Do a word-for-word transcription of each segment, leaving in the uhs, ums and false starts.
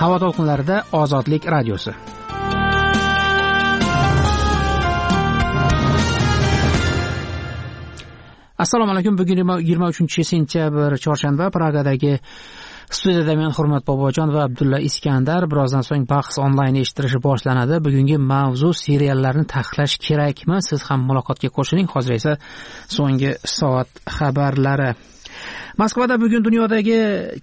Havo to'lqinlarida Ozodlik radiosi. Assalomu alaykum. Bugun yigirma uchinchi sentyabr chorshanba. Pragadagi studiyada men Hurmat Bobojon va Abdulla Iskandar. Birozdan so'ng bahs onlayn eshittirishi boshlanadi. Bugungi mavzu seriallarni taqiqlash kerakmi? Siz ham muloqotga qo'shiling. Hozir esa so'nggi soat xabarlari. Moskvada bugun dunyodagi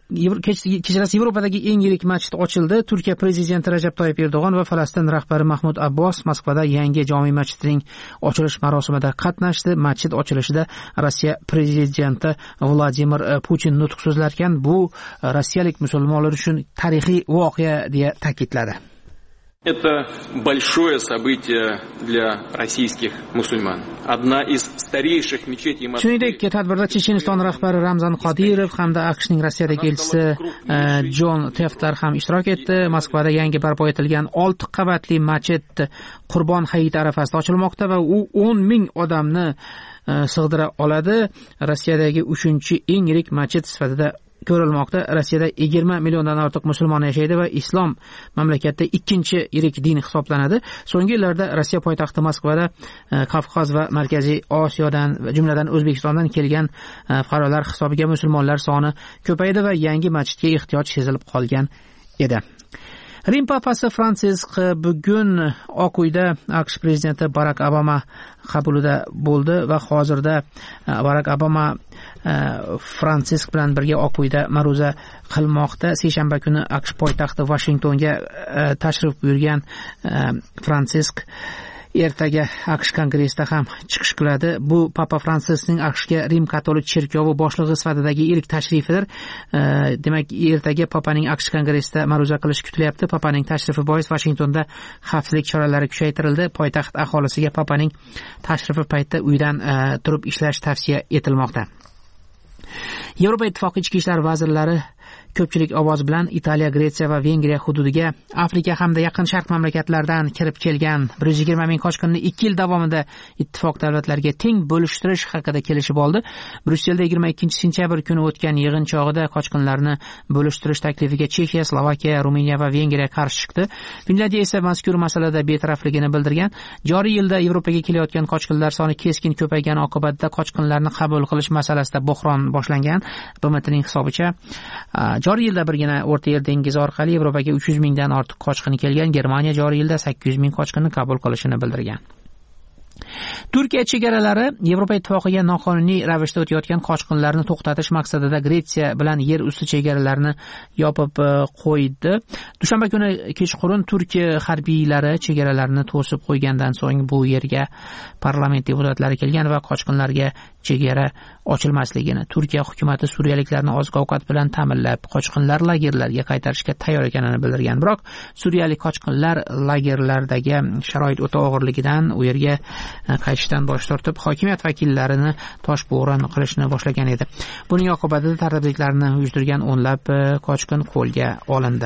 kechasi Yevropadagi eng yirik masjid ochildi. Turkiya prezidenti Rajab Toyyib Erdo'g'on va Falastin rahbari Mahmud Abbos Moskvada yangi jome masjidining ochilish marosimida qatnashdi. Masjid ochilishida Rossiya prezidenti Vladimir Putin nutq so'zlarkan. Bu rossiyalik musulmonlar uchun tarixiy voqea deya ta'kidladi. Это большое событие для российских мусульман. Одна из старейших мечетей Москвы. Shuningdek, tadbirda Checheniston rahbari Ramzan Qodirov hamda AQShning Rossiyadagi elchisi Jon Teftlar ham ishtirok etdi. Moskvada yangi barpo etilgan olti qavatli masjid Qurbon hayiti arafasida ochilmoqda va u o'n ming odamni sig'dira oladi. Rossiyadagi uchinchi eng yirik masjid sifatida ko'rilmoqda. Rossiyada yigirma milliondan ortiq musulmon yashaydi va islom mamlakatda ikkinchi yirik din hisoblanadi. So'nggi yillarda Rossiya poytaxti Moskvada Kavkaz va Markaziy Osiyodan, jumladan O'zbekistondan kelgan fuqarolar hisobiga musulmonlar soni ko'paydi va yangi masjidga ehtiyoj sezilib qolgan edi. Rim papasi Fransisk bugun Oq uyda AQSh prezidenti Barak Obama qabulida bo'ldi va hozirda Barak Obama Fransisk bilan birga Oq uyda ma'ruza qilmoqda. Seshanba kuni AQSh poytaxti Washingtonga tashrif buyurgan Fransisk ertaga AQSh kongressida ham chiqish qiladi. Bu Papa Fransiskning AQShga Rim katolik cherkovi boshlig'i sifatidagi ilk tashrifidir. Demak, ertaga Papaning AQSh kongressida ma'ruza qilish kutilyapti. Papaning tashrifi bois Washingtonda xavfsizlik choralari kuchaytirildi. Poytaxt aholisiga Papaning tashrifi paytida uydan turib ishlash tavsiya etilmoqda. Yevropa Ittifoqi ichki ishlar vazirlari ko'pchilik ovoz bilan Italiya, Gretsiya va Vengriya hududiga Afrika hamda Yaqin Sharq mamlakatlaridan kirib kelgan bir yuz yigirma ming qochqinni ikki yil davomida ittifoq davlatlariga teng bo'lishtirish haqida kelishib oldi. Bryusselda yigirma ikkinchi sentyabr kuni o'tgan yig'in chog'ida qochqinlarni bo'lishtirish taklifiga Chexiya, Slovakiya, Ruminiya va Vengriya qarshi chiqdi. Finlandiya esa mazkur masalada betarafligini bildirgan. Joriy yilda Yevropaga kelayotgan qochqinlar soni keskin ko'paygani oqibatida qochqinlarni qabul qilish masalasida bo'hron boshlangan. B M Tning hisobicha joriy yilda birgina O'rta Yer dengizi orqali Yevropaga uch yuz mingdan ortiq qochqin kelgan. Germaniya joriy yilda sakkiz yuz ming qochqinni qabul qilishini bildirgan. Turkiya chegaralari Yevropa Ittifoqiga noqonuniy ravishda o'tayotgan qochqinlarni to'xtatish maqsadida Gretsiya bilan yer usti chegaralarini yopib qo'ydi. Dushanba kuni kechqurun Turkiya harbiylari chegaralarni to'sib qo'ygandan so'ng bu yerga parlament deputatlari kelgan va qochqinlarga chegara ochilmasligini, Turkiya hukumatı suriyaliklarni oziq-ovqat bilan ta'minlab, qochqinlar lagerlarga qaytarishga tayyor ekanini bildirgan. Biroq suriyalik qochqinlar lagerlardagi sharoit o'ta og'irligidan u yerga qaytishdan bosh tortib, hokimiyat vakillarini toshbo'ron qilishni boshlagan edi. Buning oqibatida tartibsizliklarni uyushtirgan o'nlab qochqin qo'lga olindi.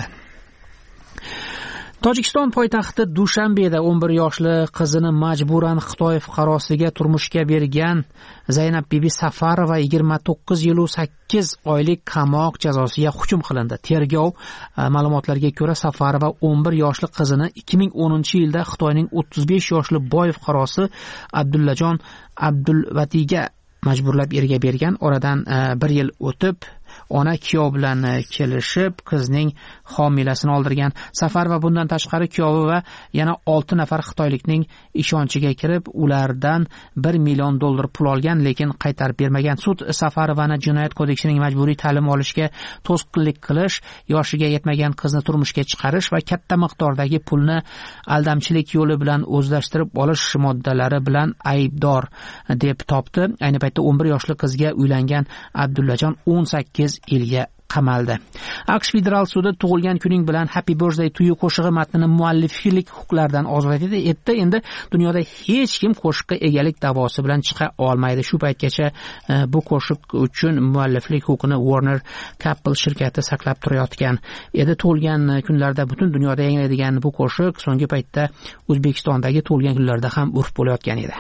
Tojikiston poytaxti Dushanbeda o'n bir yoshli qizini majburan Xitoy fuqarosiga turmushga bergan Zaynab bibi Safarova yigirma to'qqiz yil va sakkiz oylik qamoq jazosiga hukm qilindi. Tergov ma'lumotlariga ko'ra Safarova o'n bir yoshli qizini ikki ming o'ninchi yilda Xitoyning o'ttiz besh yoshli boy fuqarosi Abdullajon Abdulvatiga majburlab erga bergan. Oradan bir yil o'tib ona kuyov bilan kelishib qizning homilasini oldirgan. Safarova bundan tashqari kuyovi va yana olti nafar xitoylikning ishonchiga kirib, ulardan bir million dollar pul olgan, lekin qaytarib bermagan. Sud Safarovani jinoyat kodeksining majburiy ta'lim olishga to'sqinlik qilish, yoshiga yetmagan qizni turmushga chiqarish va katta miqdordagi pulni aldamchilik yo'li bilan o'zlashtirib olish moddalari bilan aybdor deb topdi. Ayni paytda o'n bir yoshli qizga uylangan Abdullajon o'n sakkiz yilga qamaldi. AQSh federal sudi tug'ilgan kuning bilan Happy Birthday to you qo'shig'i matnini mualliflik huquqlaridan ozod etdi. Endi dunyoda hech kim qo'shiqqa egalik da'vosi bilan chiqa olmaydi. Shu paytgacha bu qo'shiq uchun mualliflik huquqini Warner Chappell shirkati saqlab turayotgan edi. Tug'ilgan kunlarda butun dunyoda yangraydigan bu qo'shiq so'nggi paytda O'zbekistondagi tug'ilgan kunlarda ham urf bo'layotgan edi.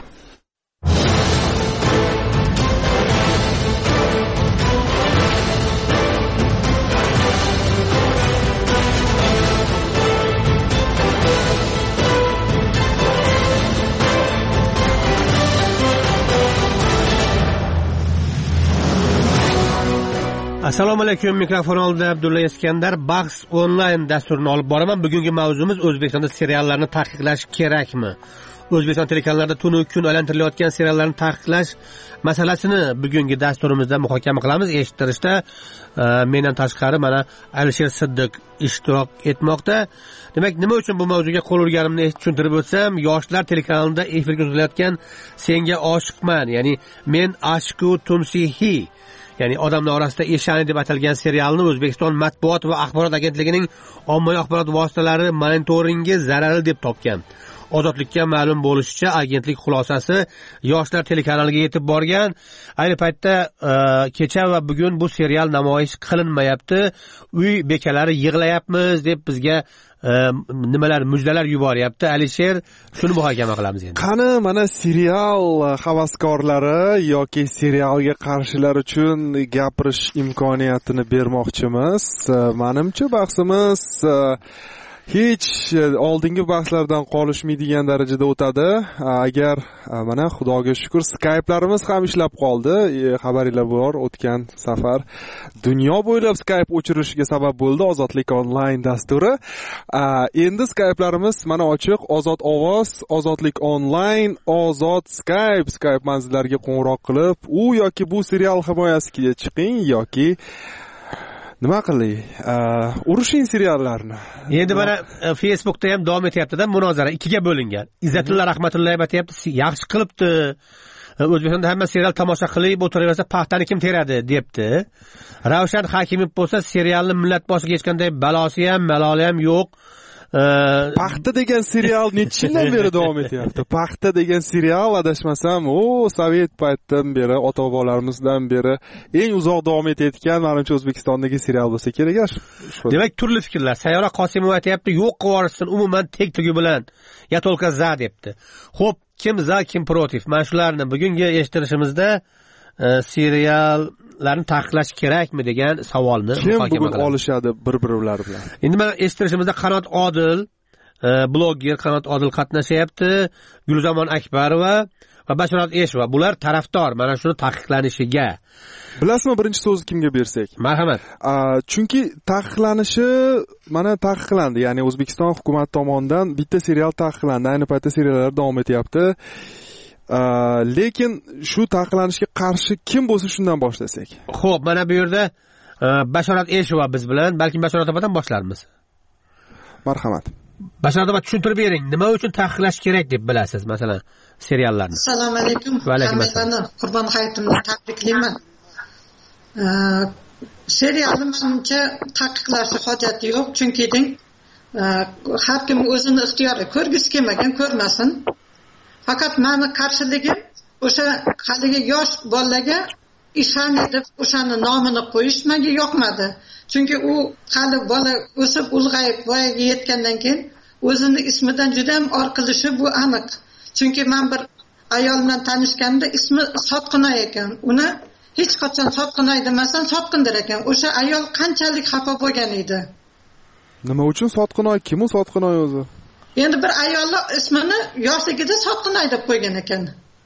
Assalomu alaykum. Mikrofon oldida Abdulla Iskandar. Bahs onlayn dasturini olib boraman. Bugungi mavzumiz O'zbekistonda seriallarni taqiqlash kerakmi? O'zbekiston telekanallarida tunu kun aylantirilayotgan seriallarni taqiqlash masalasini bugungi dasturimizda muhokama qilamiz. Eshittirishda mendan tashqari mana Alisher Siddiq ishtirok etmoqda. Demak, nima uchun bu mavzuga qo'l urganimni tushuntirib o'tsam, yoshlar telekanalida efirga uzilayotgan Senga oshiqman, ya'ni Men ashku tumsihi, ya'ni odamlar orasida eshani deb atalgan serialni O'zbekiston matbuot va axborot agentligining ommaviy axborot vositalari monitoringi zararli deb topgan. Ozodlikka ma'lum bo'lishicha, agentlik xulosasi yoshlar telekanaliga yetib borgan. Ayni paytda kecha va bugun bu serial namoyish qilinmayapti. Uy bekalari yig'layapmiz deb bizga nimalar mujdalar yuboryapti. Alisher, shuni muhokama qilamiz endi. Qani mana serial havaskorlari yoki serialga qarshilar uchun gapirish imkoniyatini bermoqchimiz. Menimcha bahsimiz hech oldingi bahslardan qolishmaydigan darajada o'tadi. Agar mana Xudoga shukr Skype'larimiz ham ishlab qoldi. Xabaringlar bor, o'tgan safar dunyo bo'ylab Skype o'chirishiga sabab bo'ldi Ozodlik onlayn dasturi. Endi Skype'larimiz mana ochiq. Ozod ovoz, Ozodlik onlayn, Ozod Skype, Skype manzillariga qo'ng'iroq qilib, u yoki bu serial himoyasiga chiqing yoki nima qiling? Urushing seriallarni. Endi mana Facebookda ham davom etyapti-da, munozara ikkiga bo'lingan. Izzatilla Rahmatullayev aytayapti, yaxshi qilibdi. O'zbekistonda hamma serial tomosha qilib o'tiraversa, paxtani kim teradi, debdi. Ravshan Hakimov bo'lsa, serialni millat boshiga hechqanday balosi ham, maloli ham yo'q. Paxta degan serial necha yildan beri davom etyapti. Paxta degan serial adashmasam, o Sovet paytidan beri, ota-bobolarimizdan beri eng uzoq davom etayotgan menimcha O'zbekistondagi serial bo'lsa kerak. Demak, turli fikrlar. Sayyora Qosimova aytayapti, yo'q qilib umuman tek tugi bilan ya tolka za debdi. Xo'p, kim za, kim protiv? Mana shularni bugungi eshittirishimizda seriallarni taqiqlash kerakmi degan savolni muhokama qilamiz. Kim bugun olishadi bir-birlari bilan? Endi mana eshittirishimizda Qanot Odil, blogger Qanot Odil qatnashyapti, Gulzamon Akbarova va Bashorat Eshova. Bular tarafdor mana shuni taqiqlanishiga. Bilasizmi, birinchi so'zni kimga bersak? Marhamat. Chunki taqiqlanishi mana taqiqlandi, ya'ni O'zbekiston hukumat tomonidan bitta serial taqiqlandi. Ayni paytda seriallar davom etyapti. Lekin shu taqiqlanishga qarshi kim bo'lsa shundan boshlasak. Xo'p, mana bu yerda Bashorat Eshova biz bilan, balki Bashorat opadan boshlarmiz. Marhamat. Bashorat opa, tushuntirib bering, nima uchun taqiqlash kerak deb bilasiz, masalan, seriallarni? Assalomu alaykum. Va alaykum assalom. Qurbon hayitimni tabriklayman. Serialni menimcha taqiqlashga hojati yo'q, chunki deng har kim o'zini ixtiyori, ko'rgisi kelmagan ko'rmasin. Faqat meni qarshiligim o'sha haligi yosh bolaga ishon deb o'shani nomini qo'yish menga yoqmadi. Chunki u hali bola o'sib ulg'ayib voyaga yetgandan keyin o'zini ismidan juda ham or qilishi bu aniq. Chunki men bir ayol bilan tanishganda ismi Sotqinoy ekan. Uni hech qachon Sotqinoy demasan Sotqindir ekan. O'sha ayol qanchalik xafa bo'lgan edi. Nima uchun Sotqinoy? Kim u Sotqinoy o'zi? Endi bir ayollar ismini yoshligida Sotqinoy deb qo'ygan ekan.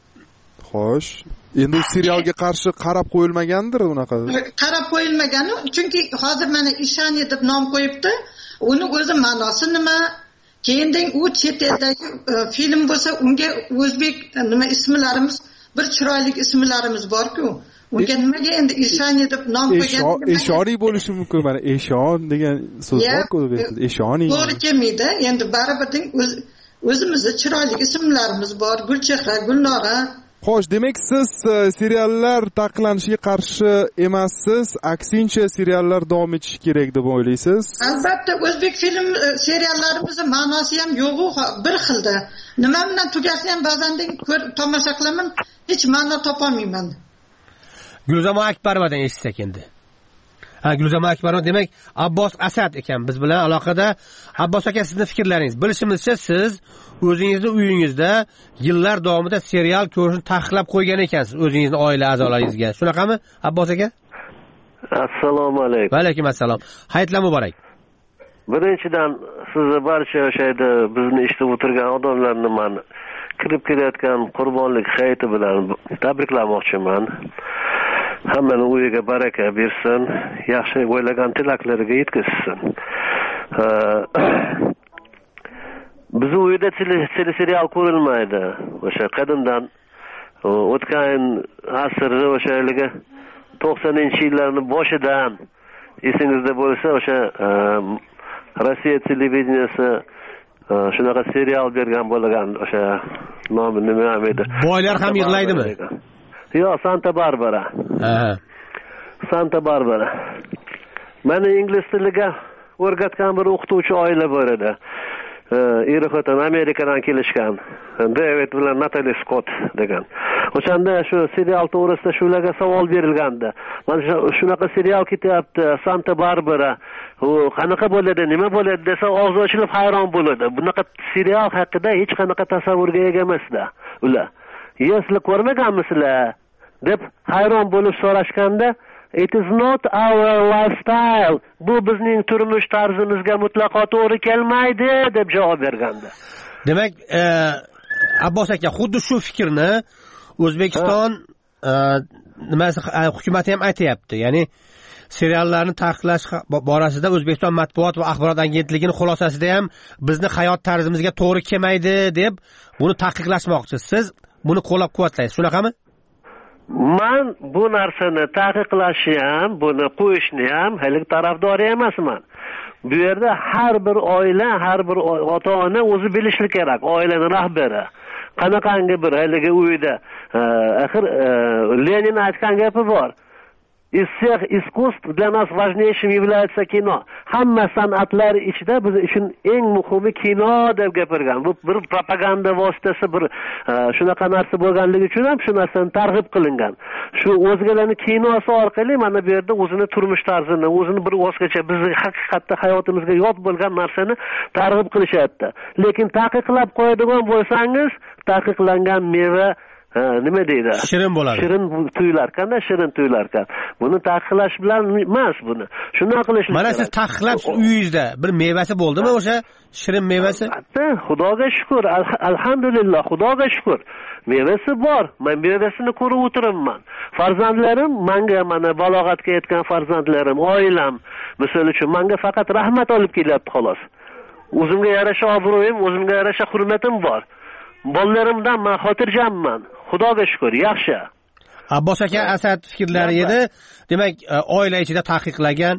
Xo'sh, endi serialga qarshi qarab qo'yilmagandir unaqa. Qarab qo'yilmagani, chunki hozir mana Ishani deb nom qo'yibdi. Uni o'zi ma'nosi nima? Keyindan u chet eldagi film bo'lsa, unga o'zbek nima ismlarimiz, bir chiroyli ismlarimiz bor-ku. Unga nimaga endi Ishani deb nom qo'ygan? Eshoni bo'lishi mumkin. Mana Eshon degan so'z bor-ku o'zbekda. Eshoni. To'g'ri kelmaydi. Endi baribir o'zimizda chiroyli ismlarimiz bor. Gulchehra, Gulnora. Xo'sh, demak siz seriallar taqiqlanishiga qarshi emassiz, aksincha seriallar davom etishi kerak deb o'ylaysiz? Albatta, o'zbek film seriallarimizning ma'nosi ham yo'g'u bir xilda. Nima bilan tugasi ham ba'zan tomosha qilaman, hech ma'no topolmayman. Gulzamon Akbarovadan eshitsak endi. Ha, Gulzamon Akbarova demak Abbos Asad ekan biz bilan aloqada. Abbos aka, sizning fikrlaringiz? Bilishimizcha siz o'zingizning uyingizda yillar davomida serial ko'rishni taqiqlab qo'ygan ekansiz o'zingizning oila a'zolaringizga. Shunaqami, Abbos aka? Assalomu alaykum. Va alaykum assalom. Hayitlar muborak. Birinchidan sizni barcha o'sha yerda bizni eshitib o'tirgan odamlarni men kirib kelayotgan Qurbonlik hayiti bilan tabriklamoqchiman. hammani uyiga baraka bersin, yaxshi o'ylagan tilaklariga yetkazsin. Biz uyda teleserial ko'rilmaydi. O'sha qadimdan o'tgan asrda o'shaligi to'qsoninchi yillarning boshidan esingizda bo'lsa, o'sha Rossiya televideniyasi shunaqa serial bergan bo'lgan, o'sha nomi nima edi? Boylar ham yig'laydimi? Yo'q, Santa Barbara. Ha. Santa Barbara. Meni ingliz tiliga o'rgatgan bir o'qituvchi oila bor edi. Eri xotin Amerikadan kelishgan. David bilan Natalie Scott degan. O'shanda shu serial to'g'risida shularga savol berilgandi. Mana shunaqa serial ketyapti, Santa Barbara. U qanaqa bo'ladi, nima bo'ladi desa og'zi ochilib hayron bo'ladi. Bunaqa serial haqida hech qanaqa tasavvurga ega emasda ular. "Sizlar ko'rmaganmisizlar?" deb hayron bo'lib so'rashganda, "It is not our lifestyle. Bu bizning turmush tarzimizga mutlaqo to'g'ri kelmaydi" deb javob bergandi. Demak, e, Abbos aka xuddi shu fikrni O'zbekiston e, nimasi hukumat ham aytayapti. Ya'ni seriallarni taqiqlash borasida O'zbekiston matbuot va axborot agentligining xulosasida ham bizni hayot tarzimizga to'g'ri kelmaydi deb buni taqiqlashmoqchi. Siz buni qo'llab-quvvatlaysiz, shunaqami? Men bu narsani taqiqlashni ham, buni qo'yishni ham hali tarafdori emasman. Bu yerda har bir oila, har bir ota-ona o'zi bilishi kerak, oilaning rahbari. Qanaqangi bir haligi uyda, axir Lenin aytgan gapi bor. Из всех искусств для нас важнейшим является кино. Hamma san'atlar ichida biz uchun eng muhimi kino deb gapirgan. Bu bir propaganda vositasi, bir shunaqa narsa bo'lganligi uchun ham shu narsani targ'ib qilingan. Shu o'zgalarning kinosi orqali mana bu yerda o'zini turmush tarzini, o'zini bir o'zgacha bizning haqiqatda hayotimizga yot bo'lgan narsani targ'ib qilishyapti. Lekin taqiqlab qo'yadigan bo'lsangiz, taqiqlangan meva Ha, nima deydi? Shirin bo'ladi. Shirin tuyular, qanday shirin tuyular ekan. Buni taqiqlash bilan emas buni. Shunday qilish kerak. Mana siz taqiqlab uyingizda bir mevasi bo'ldimi o'sha shirin mevasi? Albatta, Xudoga shukr, alhamdulillah, Xudoga shukr. Mevasi bor. Men mevasini ko'rib o'tiribman. Farzandlarim, menga mana balog'atga yetgan farzandlarim, oilam, misol uchun menga faqat rahmat olib kelyapti xolos. O'zimga yarasha obro'yim, o'zimga yarasha hurmatim bor. Bolalarimdan men xotirjamman. Xudoga shukr, yaxshi. Abbos aka Asad fikrlari edi. Demak, oila ichida taqiqlagan.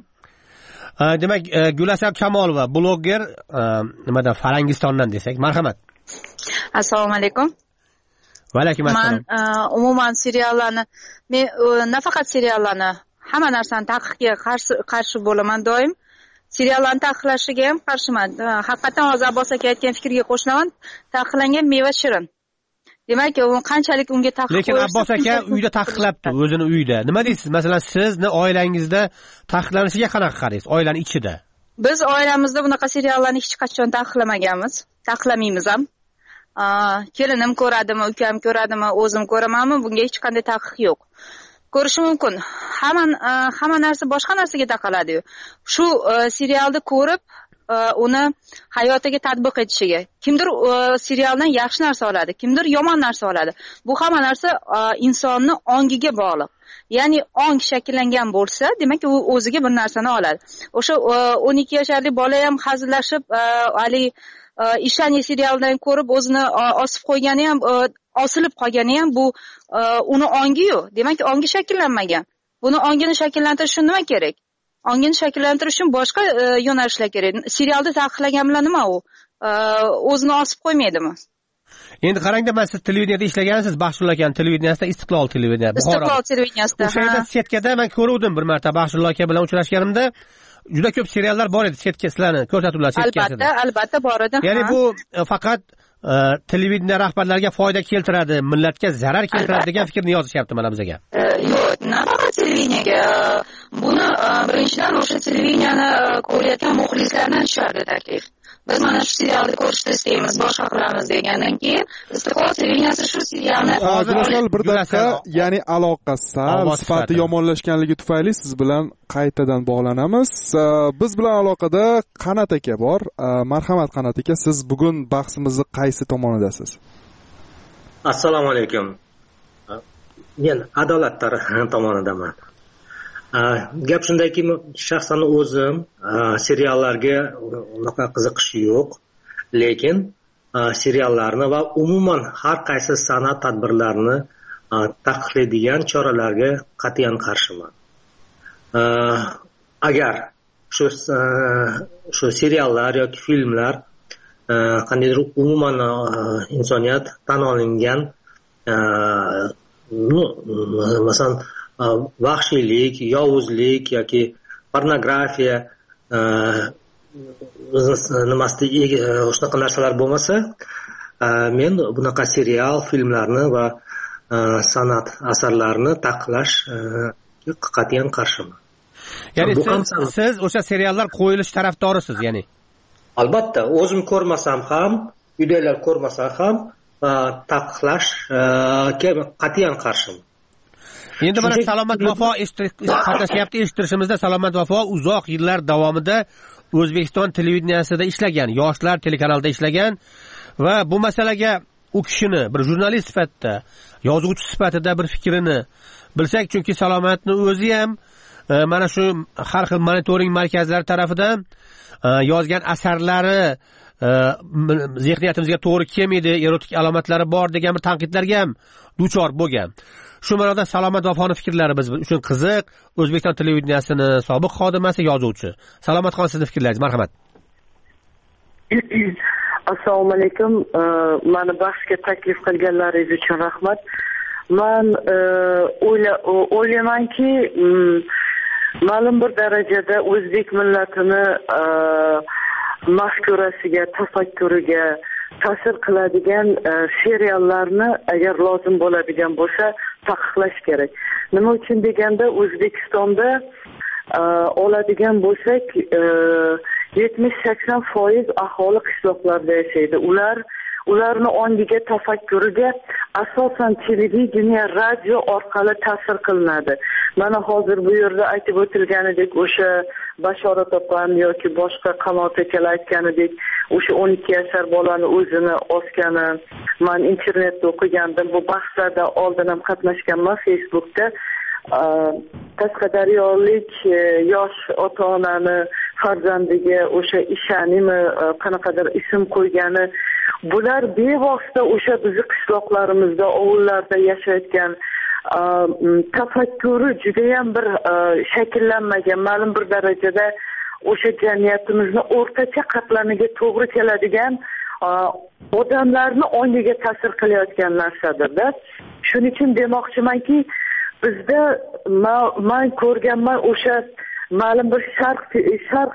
Demak, Gulasab Kamolova, blogger, nimadan Farangistondan desak, marhamat. Assalomu alaykum. Va alaykum assalom. Men umuman seriallarni, men nafaqat seriallarni, hamma narsani taqiqga qarshi qarshi bo'laman doim. Seriallarni taqiqlashiga ham qarshiman. Haqiqatan hozir Abbos aka aytgan fikrga qo'shilaman. Taqiqlangan meva shirin. Demak, u qanchalik unga taqiq qo'ysa, lekin Abbos aka uyda taqiqlabdi, o'zini uyida. Nima deysiz? Masalan, sizni oilangizda taqiqlanishiga qanaqa qaraysiz? Oilaning ichida. Biz oilamizda bunaqa seriallarni hech qachon taqiqlamaganmiz. Taqiqlamaymiz ham. Kelinim ko'radimi, ukam ko'radimi, o'zim ko'ramanmi, bunga hech qanday taqiq yo'q. Ko'rish mumkin. Hamma hamma narsa boshqa narsaga taqaladi. Shu serialni ko'rib, uni hayotiga tatbiq etishiga. Kimdir serialdan yaxshi narsa oladi, kimdir yomon narsa oladi. Bu hamma narsa insonning ongiga bog'liq. Ya'ni ong shakllangan bo'lsa, demak u o'ziga bir narsani oladi. O'sha o'n ikki yoshli bola ham hazillashib, ali Ishani serialdan ko'rib o'zini osib qo'ygani ham, osilib qolgani ham bu uni ongi-yu. Demak, ongi shakllanmagan. Buni ongini shakllantirish uchun nima kerak? Ongini shakllantirish uchun boshqa yo'nalishlar kerak. Serialda taqiqlagan bilan nima u? O'zini osib qo'ymaydimi? Endi qarangda, men siz televideniyada ishlagansiz, Baxshulla aka televideniyasida, Istiqlol televideniyasida. Istiqlol televideniyasida. O'sha yerda setkada men ko'ruvdim bir marta Baxshulla aka bilan uchrashganimda. Juda ko'p seriallar bor edi, setka sizlarni ko'rsatuvlar setkasida. Albatta, albatta bor edi. Ya'ni bu faqat televideniya rahbarlariga foyda keltiradi, millatga zarar keltiradi degan fikrni yozishyapti mana bizga. Yo'q, nafaqat televideniyaga. Buni birinchidan o'sha televideniyani ko'rayotgan muxlislardan tushadi taklif. Biz mana shu serialni ko'rishni istaymiz, boshqa qilamiz degandan keyin Istiqlol televideniyasi shu serialni hozir bir daqiqa, ya'ni aloqa sal sifati yomonlashganligi tufayli siz bilan qaytadan bog'lanamiz. Biz bilan aloqada Qanat aka bor. Marhamat Qanat aka, siz bugun bahsimizni qaysi tomonidasiz? Assalomu alaykum. men adolat tomonidaman. Gap shundayki, shaxsan o'zim seriallarga unaqa qiziqish yo'q, lekin seriallarni va umuman har qaysi san'at tadbirlarini taqiqlaydigan choralarga qat'iyan qarshiman. Agar shu shu seriallar yoki filmlar qandaydir umuman insoniyat tan olingan, masalan vahshiylik, yovuzlik yoki pornografiya nimasida shunaqa narsalar bo'lmasa, men bunaqa serial, filmlarni va san'at asarlarini taqiqlash qat'iyan qarshiman. Ya'ni siz, siz o'sha seriallar qo'yilish tarafdorisiz, ya'ni? Albatta, o'zim ko'rmasam ham, uydagilar ko'rmasa ham taqiqlash qat'iyan qarshiman. Endi mana Salomat Vafo qatnashyapti, eshittirishimizda Salomat Vafo uzoq yillar davomida O'zbekiston televideniyasida ishlagan, yoshlar telekanalida ishlagan va bu masalaga u kishini bir jurnalist sifatida, yozuvchi sifatida bir fikrini bilsak, chunki Salomatni o'zi ham mana shu har xil monitoring markazlari tarafidan yozgan asarlari zehniyatimizga to'g'ri kelmaydi, erotik alomatlari bor degan bir tanqidlarga ham duchor bo'lgan. Shu ma'noda Salomat Vafoni fikrlari biz uchun qiziq. O'zbekiston televideniyasini sobiq xodimasi, yozuvchi. Salomatxon, sizning fikrlaringiz, marhamat. Assalomu alaykum. Meni bahsga taklif qilganlaringiz uchun rahmat. Men o'ylaymanki, ma'lum bir darajada o'zbek millatini mafkurasiga, tafakkuriga ta'sir qiladigan seriallarni agar lozim bo'ladigan bo'lsa taqiqlash kerak. Nima uchun deganda, O'zbekistonda oladigan bo'lsak yetmish sakson foiz aholi qishloqlarda yashaydi. Ular ularni ongiga, tafakkuriga asosan televideniya, radio orqali ta'sir qilinadi. Mana hozir bu yerda aytib o'tilganidek, o'sha Bashorat opam yoki boshqa Qanot akalar aytganidek, o'sha o'n ikki yashar bolani o'zini osgani, men internetda o'qigandim. Bu bahslarda oldin ham qatnashganman Facebookda. Qashqadaryolik yosh ota-onani farzandiga o'sha Ishanimi qanaqadir ism qo'ygani, bular bevosita o'sha bizning qishloqlarimizda, ovullarda yashayotgan tafakkuri juda ham bir shakllanmagan, ma'lum bir darajada o'sha jamiyatimizni o'rtacha qatlamiga to'g'ri keladigan odamlarni ongiga ta'sir qilayotgan narsadir-da. Shuning uchun demoqchimanki, bizda men ko'rganman o'sha ma'lum bir sharq sharq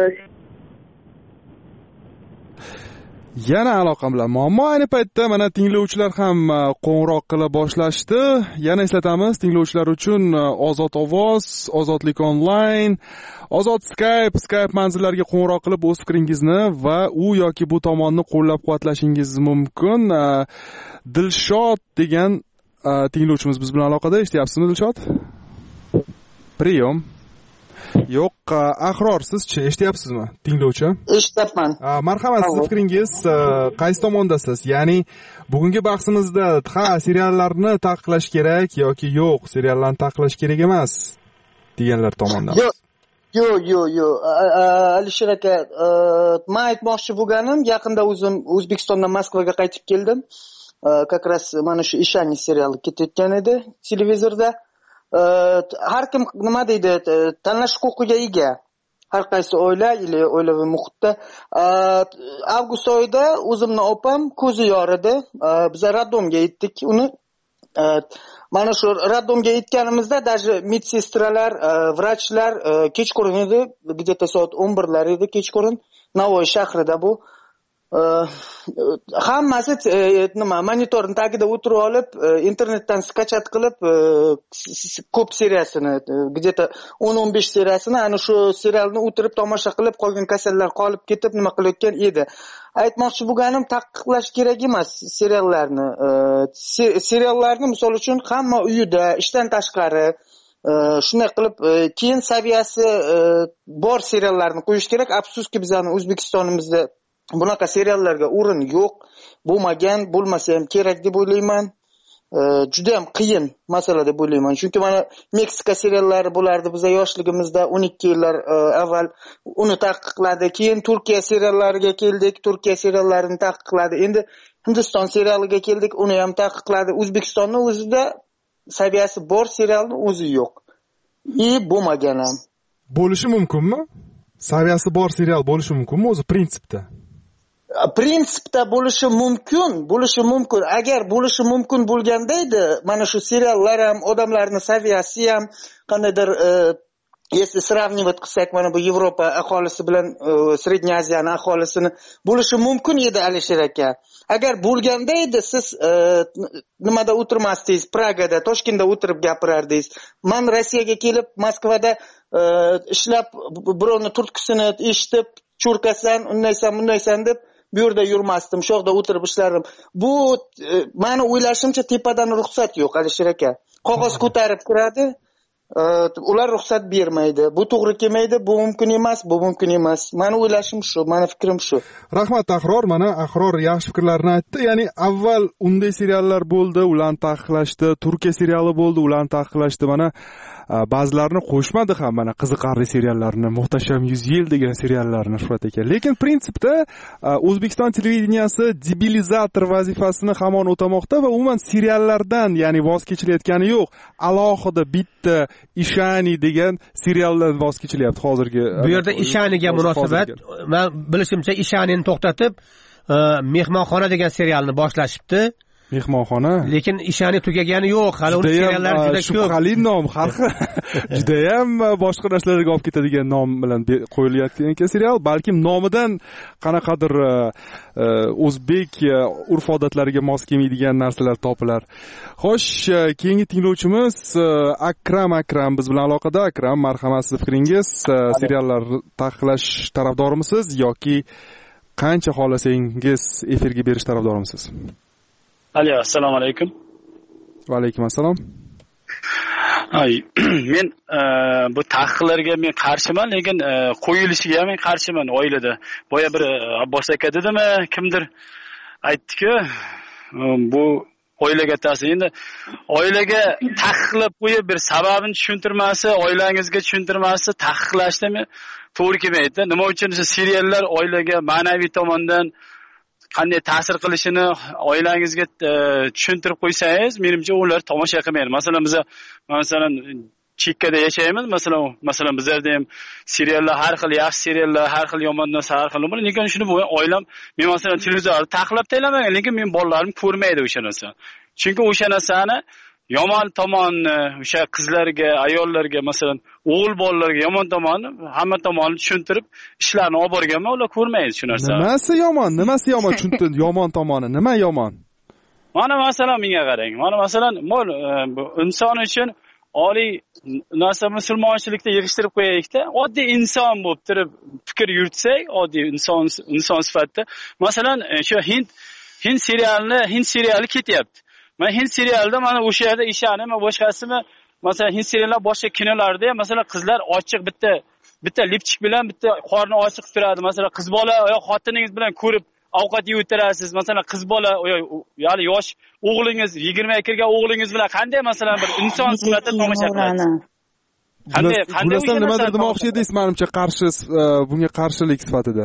yana aloqa bilan muammo. Ayni paytda mana tinglovchilar ham qo'ng'iroq qila boshlashdi. Yana eslatamiz tinglovchilar uchun Ozod ovoz, Ozodlik onlayn, Ozod Skype, Skype manzillariga qo'ng'iroq qilib o'z fikringizni va u yoki bu tomonni qo'llab-quvvatlashingiz mumkin. Dilshod degan tinglovchimiz biz bilan aloqada. Eshityapsizmi Dilshod? Priyom. Yo'q, Ahror, siz-chi eshityapsizmi? Tinglovchi? Eshityapman. Marhamat, siz fikringiz qaysi tomondasiz? Ya'ni bugungi bahsimizda ha, seriallarni taqiqlash kerak yoki yo'q, seriallarni taqiqlash kerak emas deganlar tomondamiz. Yo'q, yo'q, yo'q, yo'q. Alisher aka, men aytmoqchi bo'lganim, yaqinda o'zim O'zbekistondan Moskvaga qaytib keldim. Как раз mana shu Ishani seriali ketayotgan edi televizorda. Har kim nima deydi, tanlash huquqiga ega. Har qaysi oila или oilaviy muhitda. Avgust oyida o'zimning opam ko'zi yoridi. Biz Radomga yetdik uni. Mana shu Radomga yetganimizda даже medsestralar, vrachlar kechqurun edi, где-то soat o'n birlar edi kechqurun. Navoiy shahrida bu. Hammasi nima monitorning tagida o'tirib olib, internetdan skachat qilib, ko'p seriyasini, где-то o'n o'n besh seriyasini, ana shu serialni o'tirib tomosha qilib, qolgan kasallar qolib ketib nima qilayotgan edi. Aytmoqchi bo'lganim, taqiqlash kerak emas seriallarni. Seriallarni misol uchun hamma uyida, ishdan tashqari shunday qilib keyin saviyasi bor seriallarni qo'yish kerak. Afsuski bizning O'zbekistonimizda bunaqa seriallarga o'rin yo'q, bo'lmagan, bo'lmasa ham kerak deb o'ylayman. juda ham qiyin masala deb o'ylayman. Chunki mana Meksika seriallari bo'lardi bizda yoshligimizda o'n ikki yillar avval uni taqiqladi. Keyin Turkiya seriallariga keldik, Turkiya seriallarini taqiqladi. Endi Hindiston serialiga keldik, uni ham taqiqladi. O'zbekistonning o'zida saviyasi bor serialni o'zi yo'q. И bo'lmagan ham. Bo'lishi mumkinmi? Saviyasi bor serial bo'lishi mumkinmi o'zi prinsipda? Prinsipda bo'lishi mumkin, bo'lishi mumkin. Agar bo'lishi mumkin bo'lganda edi, mana shu seriallar ham, odamlarning saviyasi ham qandaydir если сравнивать qilsak, mana bu Yevropa aholisi bilan Srednye Aziyani aholisini bo'lishi mumkin edi Alisher aka. Agar bo'lganda edi, siz nimada o'tirmasdingiz, Pragada, Toshkentda o'tirib gapirardingiz. Men Rossiyaga kelib, Moskvada ishlab, birovni turtkisini eshitib, cho'rkasan, undaysan, bundaysan deb bu yerda yurmasdim, shu yoqda o'tirib ishlardim. Bu meni o'ylashimcha tepadan ruxsat yo'q Alisher aka. Qog'oz ko'tarib kiradi. Ular ruxsat bermaydi. Bu to'g'ri kelmaydi, bu mumkin emas, bu mumkin emas. Meni o'ylashim shu, meni fikrim shu. Rahmat Ahror, mana Ahror yaxshi fikrlarni aytdi. Ya'ni avval unday seriallar bo'ldi, ularni taqiqlashdi, Turkiya seriali bo'ldi, ularni taqiqlashdi. Mana ba'zilarini qo'shmadi ham, mana qiziqarli seriallarni, Muhtasham yuz yil degan seriallarni Shuhrat aka. Lekin prinsipda O'zbekiston televideniyasi debilizator vazifasini hamon o'tamoqda va umuman seriallardan, ya'ni voz kechilayotgani yo'q. Alohida bitta Ishani degan serialdan voz kechilyapti hozirgi. Bu yerda Ishaniga munosabat, men bilishimcha Ishanini to'xtatib, Mehmonxona degan serialni boshlashibdi. Mehmonxona. Lekin Ishani tugagani yo'q. Hali uning seriallari juda ko'p. Shubhali nom, har xil. Juda ham boshqa narsalarga olib ketadigan nom bilan qo'yilayotgan serial, balkim nomidan qanaqadir o'zbek urf-odatlariga mos kelmaydigan narsalar topilar. Xo'sh, keyingi tinglovchimiz Akram Akram biz bilan aloqada. Akram, marhamat, siz fikringiz, seriallar taqiqlash tarafdorimisiz yoki qancha xohlasangiz efirga berish tarafdorimisiz? Alo, assalomu alaykum. Va alaykum assalom. Ay, men bu taqiqlarga men qarshiman, lekin qo'yilishiga men qarshiman oilada. Boya bir Abbos aka dedimi, kimdir aytdi-ku, bu oilaga ta'sir. Endi oilaga taqiqlab qo'yib bir sababini tushuntirmasa, oilangizga tushuntirmasa, taqiqlashda men to'g'ri kelmaydi. Nima uchun seriallar oilaga ma'naviy tomondan qanday ta'sir qilishini oilangizga tushuntirib qo'ysangiz, menimcha ular tomosha qilmaydi. Masalan, biz masalan chekkada yashaymiz. Masalan, masalan bizlarda ham seriallar, har xil yaxshi seriallar, har xil yomon narsa, har xil bor. Lekin shuni bu oilam, men masalan televizorni taqiqlab tayinlamagan, lekin men bolalarim ko'rmaydi o'sha narsani. Chunki o'sha narsani yomon tomonni o'sha qizlarga, ayollarga, masalan, o'g'il bolalarga yomon tomonni, hamma tomonni tushuntirib, ishlarni olib borganman, ular ko'rmaydi shu narsani. Nimasi yomon? Nimasi yomon tushuntir? Yomon tomoni nima yomon? Mana masalan menga qarang. Mana masalan, mol inson uchun oliy narsa musulmonchilikda yig'ishtirib qo'yaylikda, oddiy inson bo'lib turib fikr yuritsak, oddiy inson inson sifatida, masalan, shu Hind Hind serialini, Hind seriali ketyapti. Men Hind serialida mana o'sha yerda Ishanimi, boshqasimi, masalan Hind seriallar boshqa kinolarda ham masalan qizlar ochiq bitta bitta lipchik bilan bitta qorni ochiq turadi. Masalan qiz bola oyoq xotiningiz bilan ko'rib ovqat yeb o'tirasiz. Masalan qiz bola, ya'ni yosh o'g'lingiz, yigirmaga kirgan o'g'lingiz bilan qanday masalan bir inson sifatida tomosha qilasiz? Qanday qanday o'sha nimadir demoqchi edingiz, menimcha qarshi bunga qarshilik sifatida.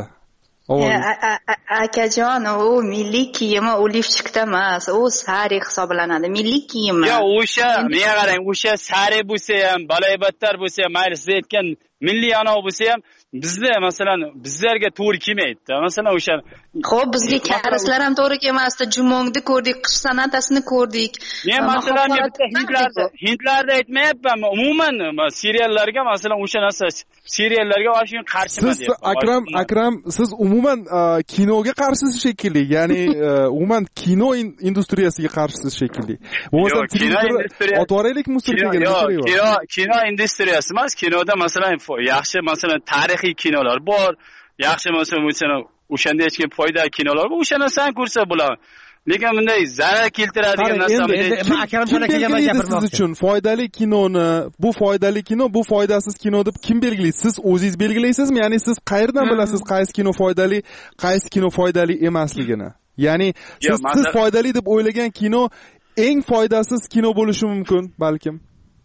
Akajon, u milliy kiyimi, u lifchikda emas, u sari hisoblanadi. Milliy kiyimi. Yo, o'sha, menga qarang, o'sha sari bo'lsa ham, balaybattar bo'lsa ham, mayli siz aytgan milliy anov bo'lsa ham, bizda masalan bizlarga to'g'ri kelmaydi. Masalan o'sha xo'p, bizga karislar ham to'g'ri kelmasdi. Jumongni ko'rdik, qish sanatasini ko'rdik. Men masalan bitta hindlarda, hindlarda aytmayapman, umuman seriallarga masalan o'sha narsa seriallarga o'sha qarshiman deyapman. Siz Akram, Akram, siz umuman kinoga qarshisiz shekilli, ya'ni umuman kino industriyasiga qarshisiz shekilli. Bo'lmasa televizor otvoraylik musiqaga nechari bor? Kino, kino industriyasi emas, kinoda masalan yaxshi masalan tarixiy kinolar bor, yaxshi masalan o'shanda hech kim foydali kinolar bor, o'sha narsani ko'rsa bo'ladi. Lekin bunday zarar keltiradigan narsa Akramjon akaga men gapirmoqchi. Siz uchun foydali kinoni, bu foydali kino, bu foydasiz kino deb kim belgilaydi? Siz o'zingiz belgilaysizmi? Ya'ni siz qayerdan bilasiz qaysi kino foydali, qaysi kino foydali emasligini? Ya'ni siz, siz foydali deb o'ylagan kino eng foydasiz kino bo'lishi mumkin balkim.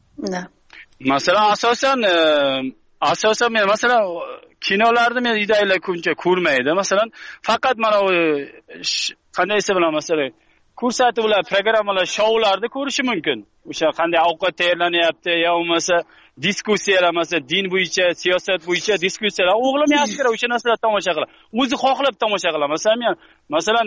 Masalan, asosan asosan men masalan kinolarni men uydagilar ko'ncha ko'rmaydi. Masalan, faqat mana u qanday desa bilan masalan ko'rsatib ular programmalar, shoularni ko'rishi mumkin. O'sha qanday ovqat tayyorlanyapti yo bo'lmasa diskussiyalar, masalan din bo'yicha, siyosat bo'yicha diskussiyalar. O'g'lim yaxshi ko'radi o'sha narsalarni tomosha qiladi. O'zi xohlab tomosha qiladi. Masalan, men masalan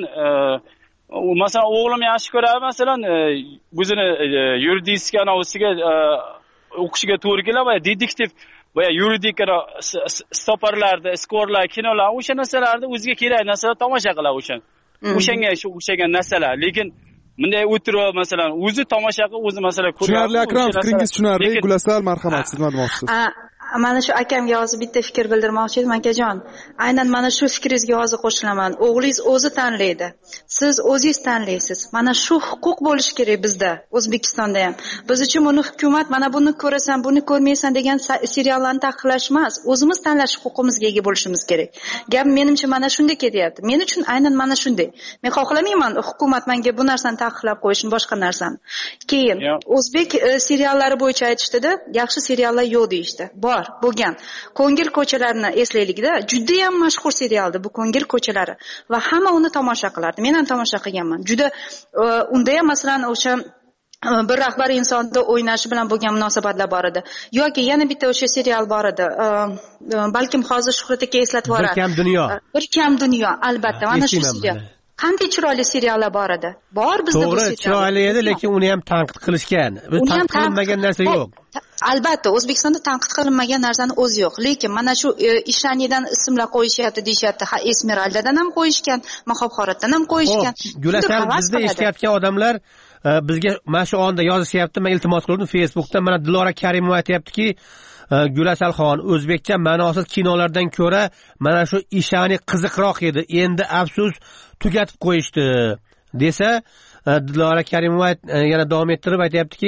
masalan o'g'lim yaxshi ko'radi, masalan o'zini yuridik anavisiga o'qishiga to'g'ri keladi va detektiv va yuridik stoparlarda, skorlar, kinolar, o'sha narsalarni o'ziga kerak narsalar tomosha qiladi o'sha. O'shanga shu o'xshagan narsalar. Lekin bunday o'tirib masalan o'zi tomosha qilib, o'zi masalan ko'radi. Tushunarli Akram, fikringiz tushunarli. Gulasal, marhamat, siz nima demoqchisiz? Mana shu akamga hozir bitta fikr bildirmoqchi edim, akajon. Aynan mana shu fikringizga hozir qo'shilaman. O'g'lingiz o'zi tanlaydi. Siz o'zingiz tanlaysiz. Mana shu huquq bo'lishi kerak bizda, O'zbekistonda ham. Biz uchun buni hukumat mana buni ko'rasan, buni ko'rmaysan degan seriallarni taqiqlash emas, o'zimiz tanlash huquqimizga ega bo'lishimiz kerak. Gap menimcha mana shunday ketyapti. Men uchun aynan mana shunday. Men xohlamayman hukumat menga bu narsani taqiqlab qo'yishni, boshqa narsani. Keyin o'zbek seriallari bo'yicha aytishdida, yaxshi seriallar yo'q deyishdi. Bor bo'lgan. Ko'ngil ko'chalarini eslaylikda, juda ham mashhur serialdi bu Ko'ngil ko'chalari va hamma uni tomosha qilardi. Men ham tomosha qilganman. Juda unda ham masalan o'sha bir rahbar insonda o'ynashi bilan bo'lgan munosabatlar bor edi. Yoki yana bitta o'sha serial bor edi. Balkim hozir Shuhrat aka eslatib yuboradi. Bir kam dunyo. Bir kam dunyo, albatta. Mana shu serial. Qanday chiroyli seriallar bor edi. Bor bizda bu serial. To'g'ri, chiroyli edi, lekin uni ham tanqid qilishgan. Bu tanqid qilinmagan narsa yo'q. Albatta, O'zbekistonda tanqid qilinmagan narsani o'zi yo'q. Lekin mana shu Ishanidan ismlar qo'yishyapti, deyishyapti. Ha, Esmeraldadan ham qo'yishgan, Mahobxoratdan ham qo'yishgan. Gulasal, bizda eshitayotgan odamlar bizga mana shu onda yozishyapti. Men iltimos qildim Facebookda. Mana Dilora Karimova aytayaptiki, Gulasalxon, o'zbekcha ma'nosiz kinolardan ko'ra mana shu Ishani qiziqroq edi. Endi afsus tugatib qo'yishdi desa, Dilora Karimova yana davom ettirib aytayaptiki,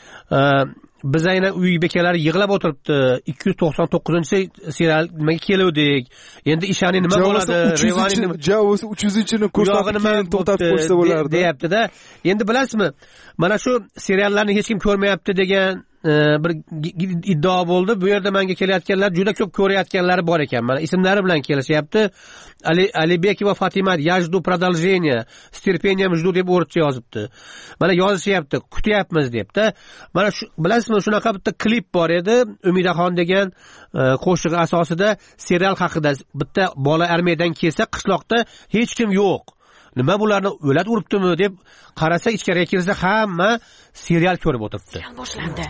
biz aynan uy bekalari yig'lab o'tiribdi. ikki yuz to'qson to'qqizinchi serial nimaga keluvdik? Endi Ishani nima bo'ladi? Revani Javos uch yuzinchini ko'rsatib keyin to'xtatib qo'ysa bo'lardi, deyapti-da. Endi bilasizmi? Mana shu seriallarni hech kim ko'rmayapti degan bir iddao bo'ldi. Bu yerda menga kelayotganlar juda ko'p ko'rayotganlari bor ekan. Mana ismlari bilan kelishyapti. Ali Alibekova Fatima, Yajdu продолжение, с терпением жду deb o'rtcha yozibdi. Mana yozishyapti, kutyapmiz debdi. Mana shu bilasizmi, shunaqa bitta klip bor edi, Umidaxon degan qo'shiq asosida serial haqida. Bitta bola armiyadan kelsa, qishloqda hech kim yo'q. Nima bularni o'lat uribdimi deb qarasa, ichkariga kirsa hamma serial ko'rib o'tiribdi. Serial boshlandi.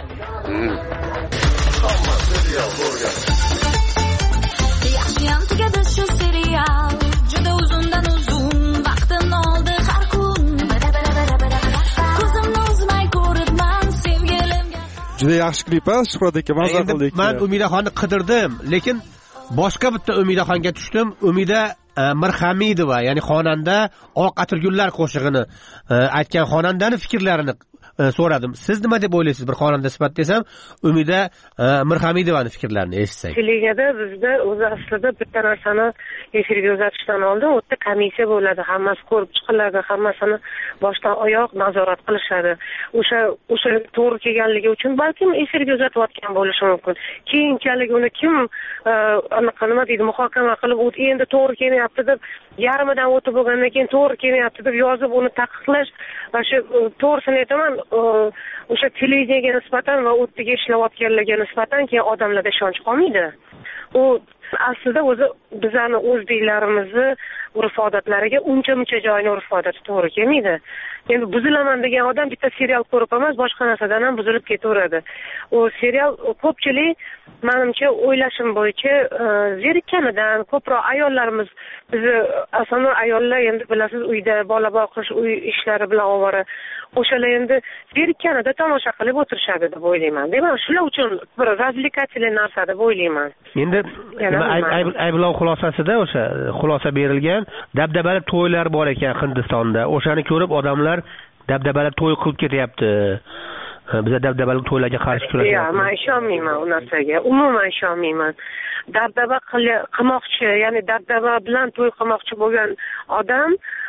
Yaxshiyam tugadi shu serial, juda uzundan uzun vaqtimni oldi har kun. Ko'zimni uzmay ko'ribman sevgilimga. Juda yaxshi klip, Shuhrat aka, mazza qildik. Men Umidaxonni qidirdim, lekin boshqa bitta Umidaxonga tushdim. Umida Mirhamidova, ya'ni xonanda Oq atirgullar qo'shig'ini aytgan xonandani fikrlarini so'radim. Siz nima deb o'ylaysiz bir xonanda sifat desam? Umida Mirhamidovaning fikrlarini eshitsak. Telegada bizda o'zi aslida bitta narsani efirga uzatishdan oldin o'tda komissiya bo'ladi, hammasi ko'rib chiqiladi, hammasini boshdan oyoq nazorat qilishadi. O'sha o'sha to'g'ri kelganligi uchun balkim efirga uzatayotgan bo'lishi mumkin. Keyinchalik uni kim anaqa nima deydi, muhokama qilib, endi to'g'ri kelmayapti deb yarmidan o'tib bo'lgandan keyin to'g'ri kelmayapti deb yozib uni taqiqlash, va shu to'g'risini aytaman, o'sha televideniyega nisbatan va o'tdagi ishlayotganlarga nisbatan keyin odamlarda ishonch qolmaydi. U aslida o'zi bizani o'zbeklarimizni urf-odatlariga uncha-muncha joyini urf-odati to'g'ri kelmaydi. Endi buzilaman degan odam bitta serial ko'rib emas, boshqa narsadan ham buzilib ketaveradi. U serial ko'pchilik menimcha o'ylashim bo'yicha zerikkanidan ko'proq ayollarimiz, bizni asosan ayollar endi bilasiz uyda bola boqish, uy ishlari bilan ovora. O'shalar endi zerikkanida tomosha qilib o'tirishadi deb o'ylayman. Demak, shular uchun bir развлекательный narsa deb o'ylayman. Endi ayblov xulosasida o'sha xulosa berilgan, dabdabali to'ylar bor ekan Hindistonda. O'shani ko'rib odamlar dabdabali to'y qilib ketyapti. Biza dabdabali to'ylarga qarshi kurashamiz. Yo'q, men ishonmayman u narsaga. Umuman ishonmayman. Dabdaba qilmoqchi, ya'ni dabdaba bilan to'y qilmoqchi bo'lgan odam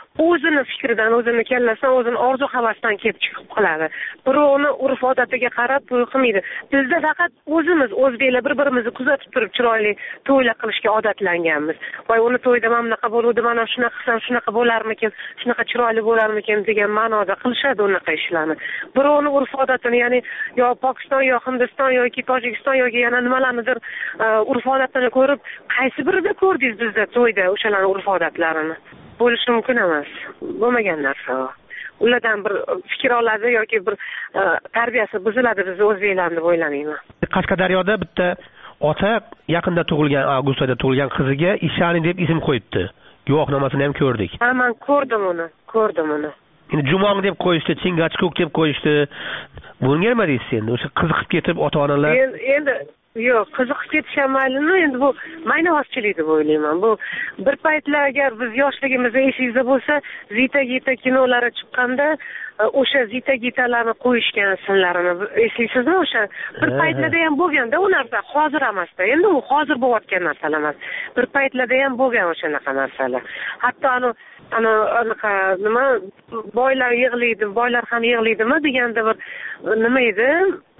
o'zini fikridan, o'zini kallasidan, o'zini orzu havasdan kelib chiqib qiladi. Birovni urf odatiga qarab to'y qilmaydi. Bizda faqat o'zimiz o'zbeklar bir-birimizni kuzatib turib chiroyli to'ylar qilishga odatlanganmiz. Voy uni to'yda mana bunaqa bo'luvdi, mana shunaqa qilsam shunaqa bo'larmikin, shunaqa chiroyli bo'larmikin degan ma'noda qilishadi unaqa ishlarni. Birovni urf odatini, ya'ni yo Pokiston, yo Hindiston yoki Tojikiston yoki yana nimalarnidir urf odatini ko'rib, qaysi birida ko'rdingiz bizda to'yda o'shalarning urf odatlarini? Bo'lishi mumkin emas. Bo'lmagan narsa. Ulardan bir fikr oladi yoki bir tarbiyasi buziladi bizni o'zbeklarni deb o'ylamayman. Qashqadaryoda bitta ota yaqinda tug'ilgan, avgust oyida tug'ilgan qiziga Ishani deb ism qo'yibdi. Guvohnomasini ham ko'rdik. Ha, men ko'rdim uni, ko'rdim uni. Endi Jumong deb qo'yishdi, Chingachkuk deb qo'yishdi. Bunga nima deysiz endi? O'sha qiziqib ketib ota-onalar. Endi yo'q, qiziqib ketishmaylimi, endi bu maynavozchilik deb o'ylayman. Bu bir paytlar agar biz yoshligimizda esingizda bo'lsa, Zita Gita kinolari chiqqanda o'sha Zita Gitalarni qo'yishgan ismlarini eslaysizmi? O'sha bir paytlarda ham bo'lganda u narsa, hozir emasda. Endi u hozir bo'layotgan narsalar emas. Bir paytlarda ham bo'lgan o'shanaqa narsalar. Hatto ana ana anaqa nima boylar yig'laydi, boylar ham yig'laydimi deganda bir nima edi?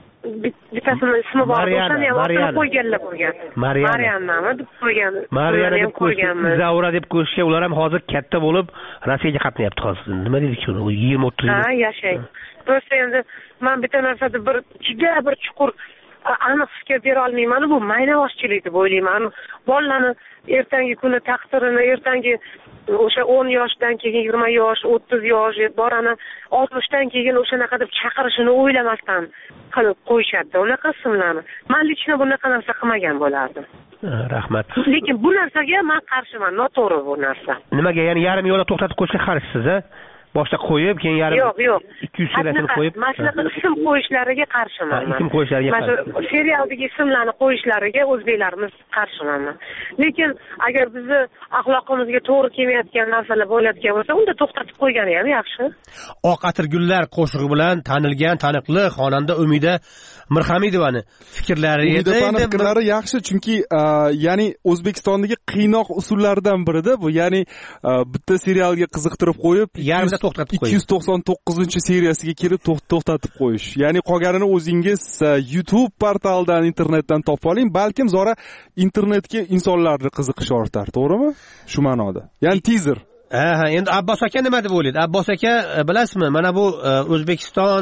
Bittasini ismi bor, o'shani ham otini qo'yganlar bo'lgan. Mariyanami deb qo'ygan. Mariyana deb qo'yganmiz. Zaura deb qo'yishga, ular ham hozir katta bo'lib Rossiyaga qatnayapti hozir. Nima deydi-ki, yigirma o'ttiz yil. Ha, yashaydi. Prosta endi men bitta narsada bir juda bir chuqur aniq fikr bera olmayman. Bu maynavozchilik deb o'ylayman. Bolalarni ertangi kuni taqdirini, ertangi o'sha o'n yoshdan keyin yigirma yosh, o'ttiz yosh, borani oltmishdan keyin o'shanaqa deb chaqirishini o'ylamasdan qilib qo'yishadi. Unaqa ismlarni. Men lichno bunaqa narsa qilmagan bo'lardim. Rahmat. Lekin bu narsaga men qarshiman, noto'g'ri bu narsa. Nimaga? Ya'ni yarim yo'lda to'xtatib qo'yishga qarshisiz, a? Boshda qo'yib, keyin yarim yo'q, yo'q. ikki yuz so'mini qo'yib. Masalaga ism qo'yishlariga qarshiman. Ism qo'yishlariga qarshi. Serialdagi ismlarni qo'yishlariga o'zbeklarimiz qarshiman. Lekin agar bizni axloqimizga to'g'ri kelmayotgan narsalar bo'layotgan bo'lsa, unda to'xtatib qo'ygani ham yaxshi. Oq atir gullar qo'shig'i bilan tanilgan taniqli xonanda Umida Mirhamidovani fikrlari edi. Umida fikrlari yaxshi, chunki ya'ni O'zbekistondagi qiynoq usullaridan birida bu, ya'ni bitta serialga qiziqtirib qo'yib, yarmida to'xtatib qo'yish. ikki yuz to'qson to'qqizinchi seriyasiga kelib to'xtatib qo'yish. Ya'ni qolganini o'zingiz YouTube portalidan, internetdan topib oling, balkim zora internetga insonlarning qiziqishi ortar, to'g'rimi? Shu ma'noda. Ya'ni teaser. Ha, endi Abbos aka nima deb o'ylaydi? Abbos aka, bilasizmi, mana bu O'zbekiston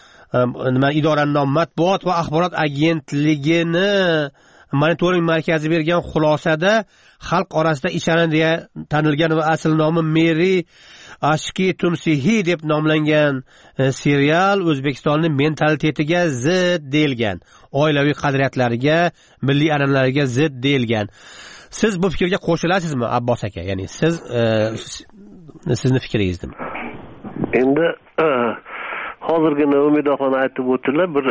nima idoraning matbuot va axborot agentligini monitoring markazi bergan xulosada xalq orasida Ishani deya tanilgan va asl nomi Meri Ashki Tumsihi deb nomlangan serial O'zbekistonning mentalitetiga zid deyilgan, oilaviy qadriyatlariga, milliy an'analarga zid deyilgan. Siz bu fikrga qo'shilasizmi, Abbos aka? Ya'ni siz sizni fikringizdami? Endi hozirgina Umidaxon aytib o'tdilar, bir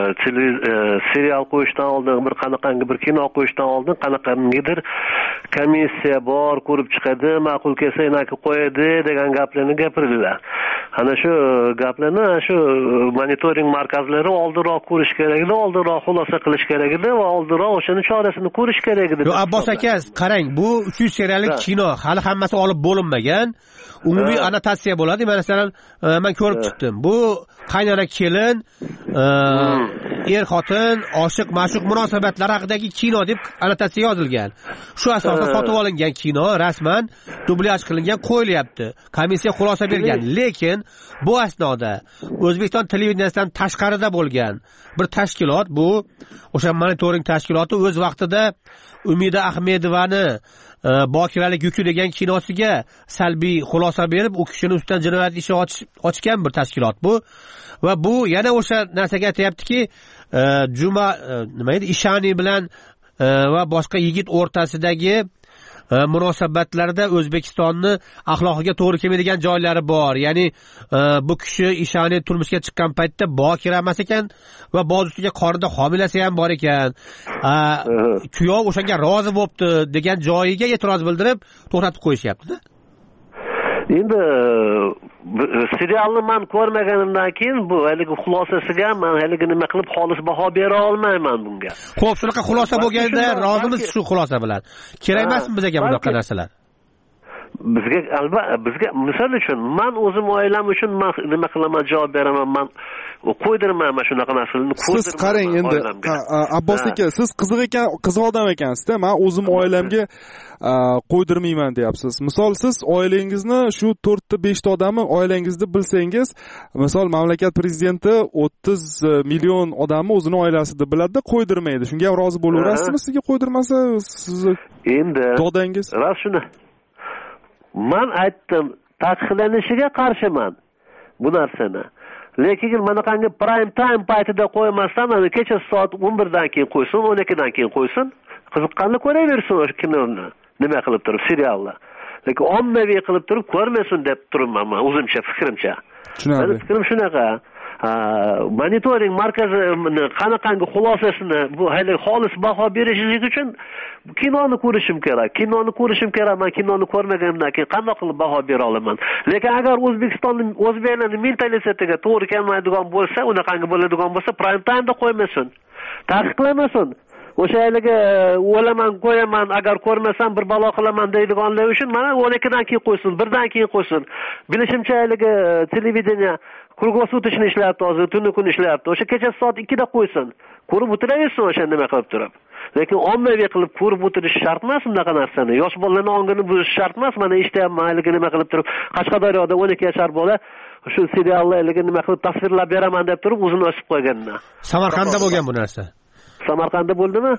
serial qo'yishdan oldin, bir qanaqangi bir kino qo'yishdan oldin qanaqangidir komissiya bor, ko'rib chiqadi, ma'qul kelsa inaki qo'yadi degan gaplarni gapirdilar. Ana shu gaplarni shu monitoring markazlari oldinroq ko'rish kerak edi, oldinroq xulosa qilish kerak edi va oldinroq o'shani chorasini ko'rish kerak edi. Yo, Abbos aka, qarang, bu uch yuz seriyalik kino, hali hammasi olib bo'linmagan. Umumiy annotatsiya bo'ladi. Masalan, men ko'rib chiqdim. Bu qaynona kelin, er xotin, oshiq ma'shuq munosabatlari haqidagi kino deb annotatsiya yozilgan. Shu asosda sotib olingan kino rasman dublyaj qilingan qo'yilyapti. Komissiya xulosa bergan. Lekin bu asnoda O'zbekiston televideniyasidan tashqarida bo'lgan bir tashkilot, bu o'sha monitoring tashkiloti o'z vaqtida Umida Ahmedovani Bokiralik yuki degan kinosiga salbiy xulosa berib, u kishining ustidan jinoyat ishi ochgan bir tashkilot bu. Va bu yana o'sha narsaga aytayaptiki, Juma nima edi, Ishani bilan va boshqa yigit o'rtasidagi munosabatlarda O'zbekistonni axloqiga to'g'ri kelmaydigan joylari bor. Ya'ni bu kishi Ishani turmushga chiqqan paytda bokira emas ekan va boz ustiga qornida homilasi ham bor ekan. Kuyov o'shanga rozi bo'libdi degan joyiga e'tiroz bildirib to'xtatib qo'yishyapti-da. Endi serialni men ko'rmaganimdan keyin bu haligi xulosasiga men haligi nima qilib xolis baho bera olmayman bunga. Xo'p, shunaqa xulosa bo'lganda rozimiz shu xulosa bilan. Kerak emasmi bizga bunaqa narsalar? bizga albatta bizga misol uchun men o'zim oilam uchun men nima qilaman javob beraman, men qo'ydirmayman shunaqa narsalarni. Siz qarang endi Abbos aka, siz qiziq ekan, qiziq odam ekansiz-da. Men o'zim oilamga qo'ydirmayman deyapsiz. Misol siz oilangizni shu to'rtta beshta odamni oilangizni bilsangiz, misol mamlakat prezidenti o'ttiz million odamni o'zini oilasida biladi, qo'ydirmaydi. Shunga ham rozi bo'laverasizmi? Sizga qo'ydirmasa, sizni endi dodangiz ras shuni men aytdim, taqiqlanishiga qarshiman bu narsani. Lekin mana qangi prime time paytida qo'ymasdan, mana kecha soat o'n birdan keyin qo'ysin, o'n ikkidan keyin qo'ysin, qiziqqanini ko'raversin o'sha kinoni. Nima qilib turib seriallar. Lekin ommaviy qilib turib ko'rmasin deb turibman men o'zimcha fikrimcha. Meni fikrim shunaqa. Monitoring markazi qanaqangi xulosasini bu hali xolis baho berishingiz uchun kinoni ko'rishim kerak. Kinoni ko'rishim kerak. Men kinoni ko'rmaganimdan keyin qanday qilib baho bera olaman? Lekin agar O'zbekistonning o'zbeklarning mentalitetiga to'g'ri kelmaydigan bo'lsa, unaqangi bo'ladigan bo'lsa, prime time'da qo'ymasin. Taqiqlamasin. O'sha haliga o'laman, qo'yaman, agar ko'rmasam bir balo qilaman deydiganlar uchun mana o'n ikkidan keyin qo'ysin, birdan keyin qo'ysin. Bilishimcha haliga televideniya kruglosutishni ishlayapti, hozir tuni kun ishlayapti. O'sha kecha soat ikkida qo'ysin. Ko'rib o'tiraversin o'sha nima qilib turib. Lekin ommaviy qilib ko'rib o'tirish shart emas bunaqa narsani. Yosh bolalarning ongini buzish shart emas. Mana eshitayapman, haliga nima qilib turib, Qashqadaryoda o'n ikki yashar bola shu seriallarga nima qilib tasvirlab beraman deb turib o'zini o'sib qo'yganini. Samarqandda bo'lgan bu narsa. Samarqandda bo'ldimi?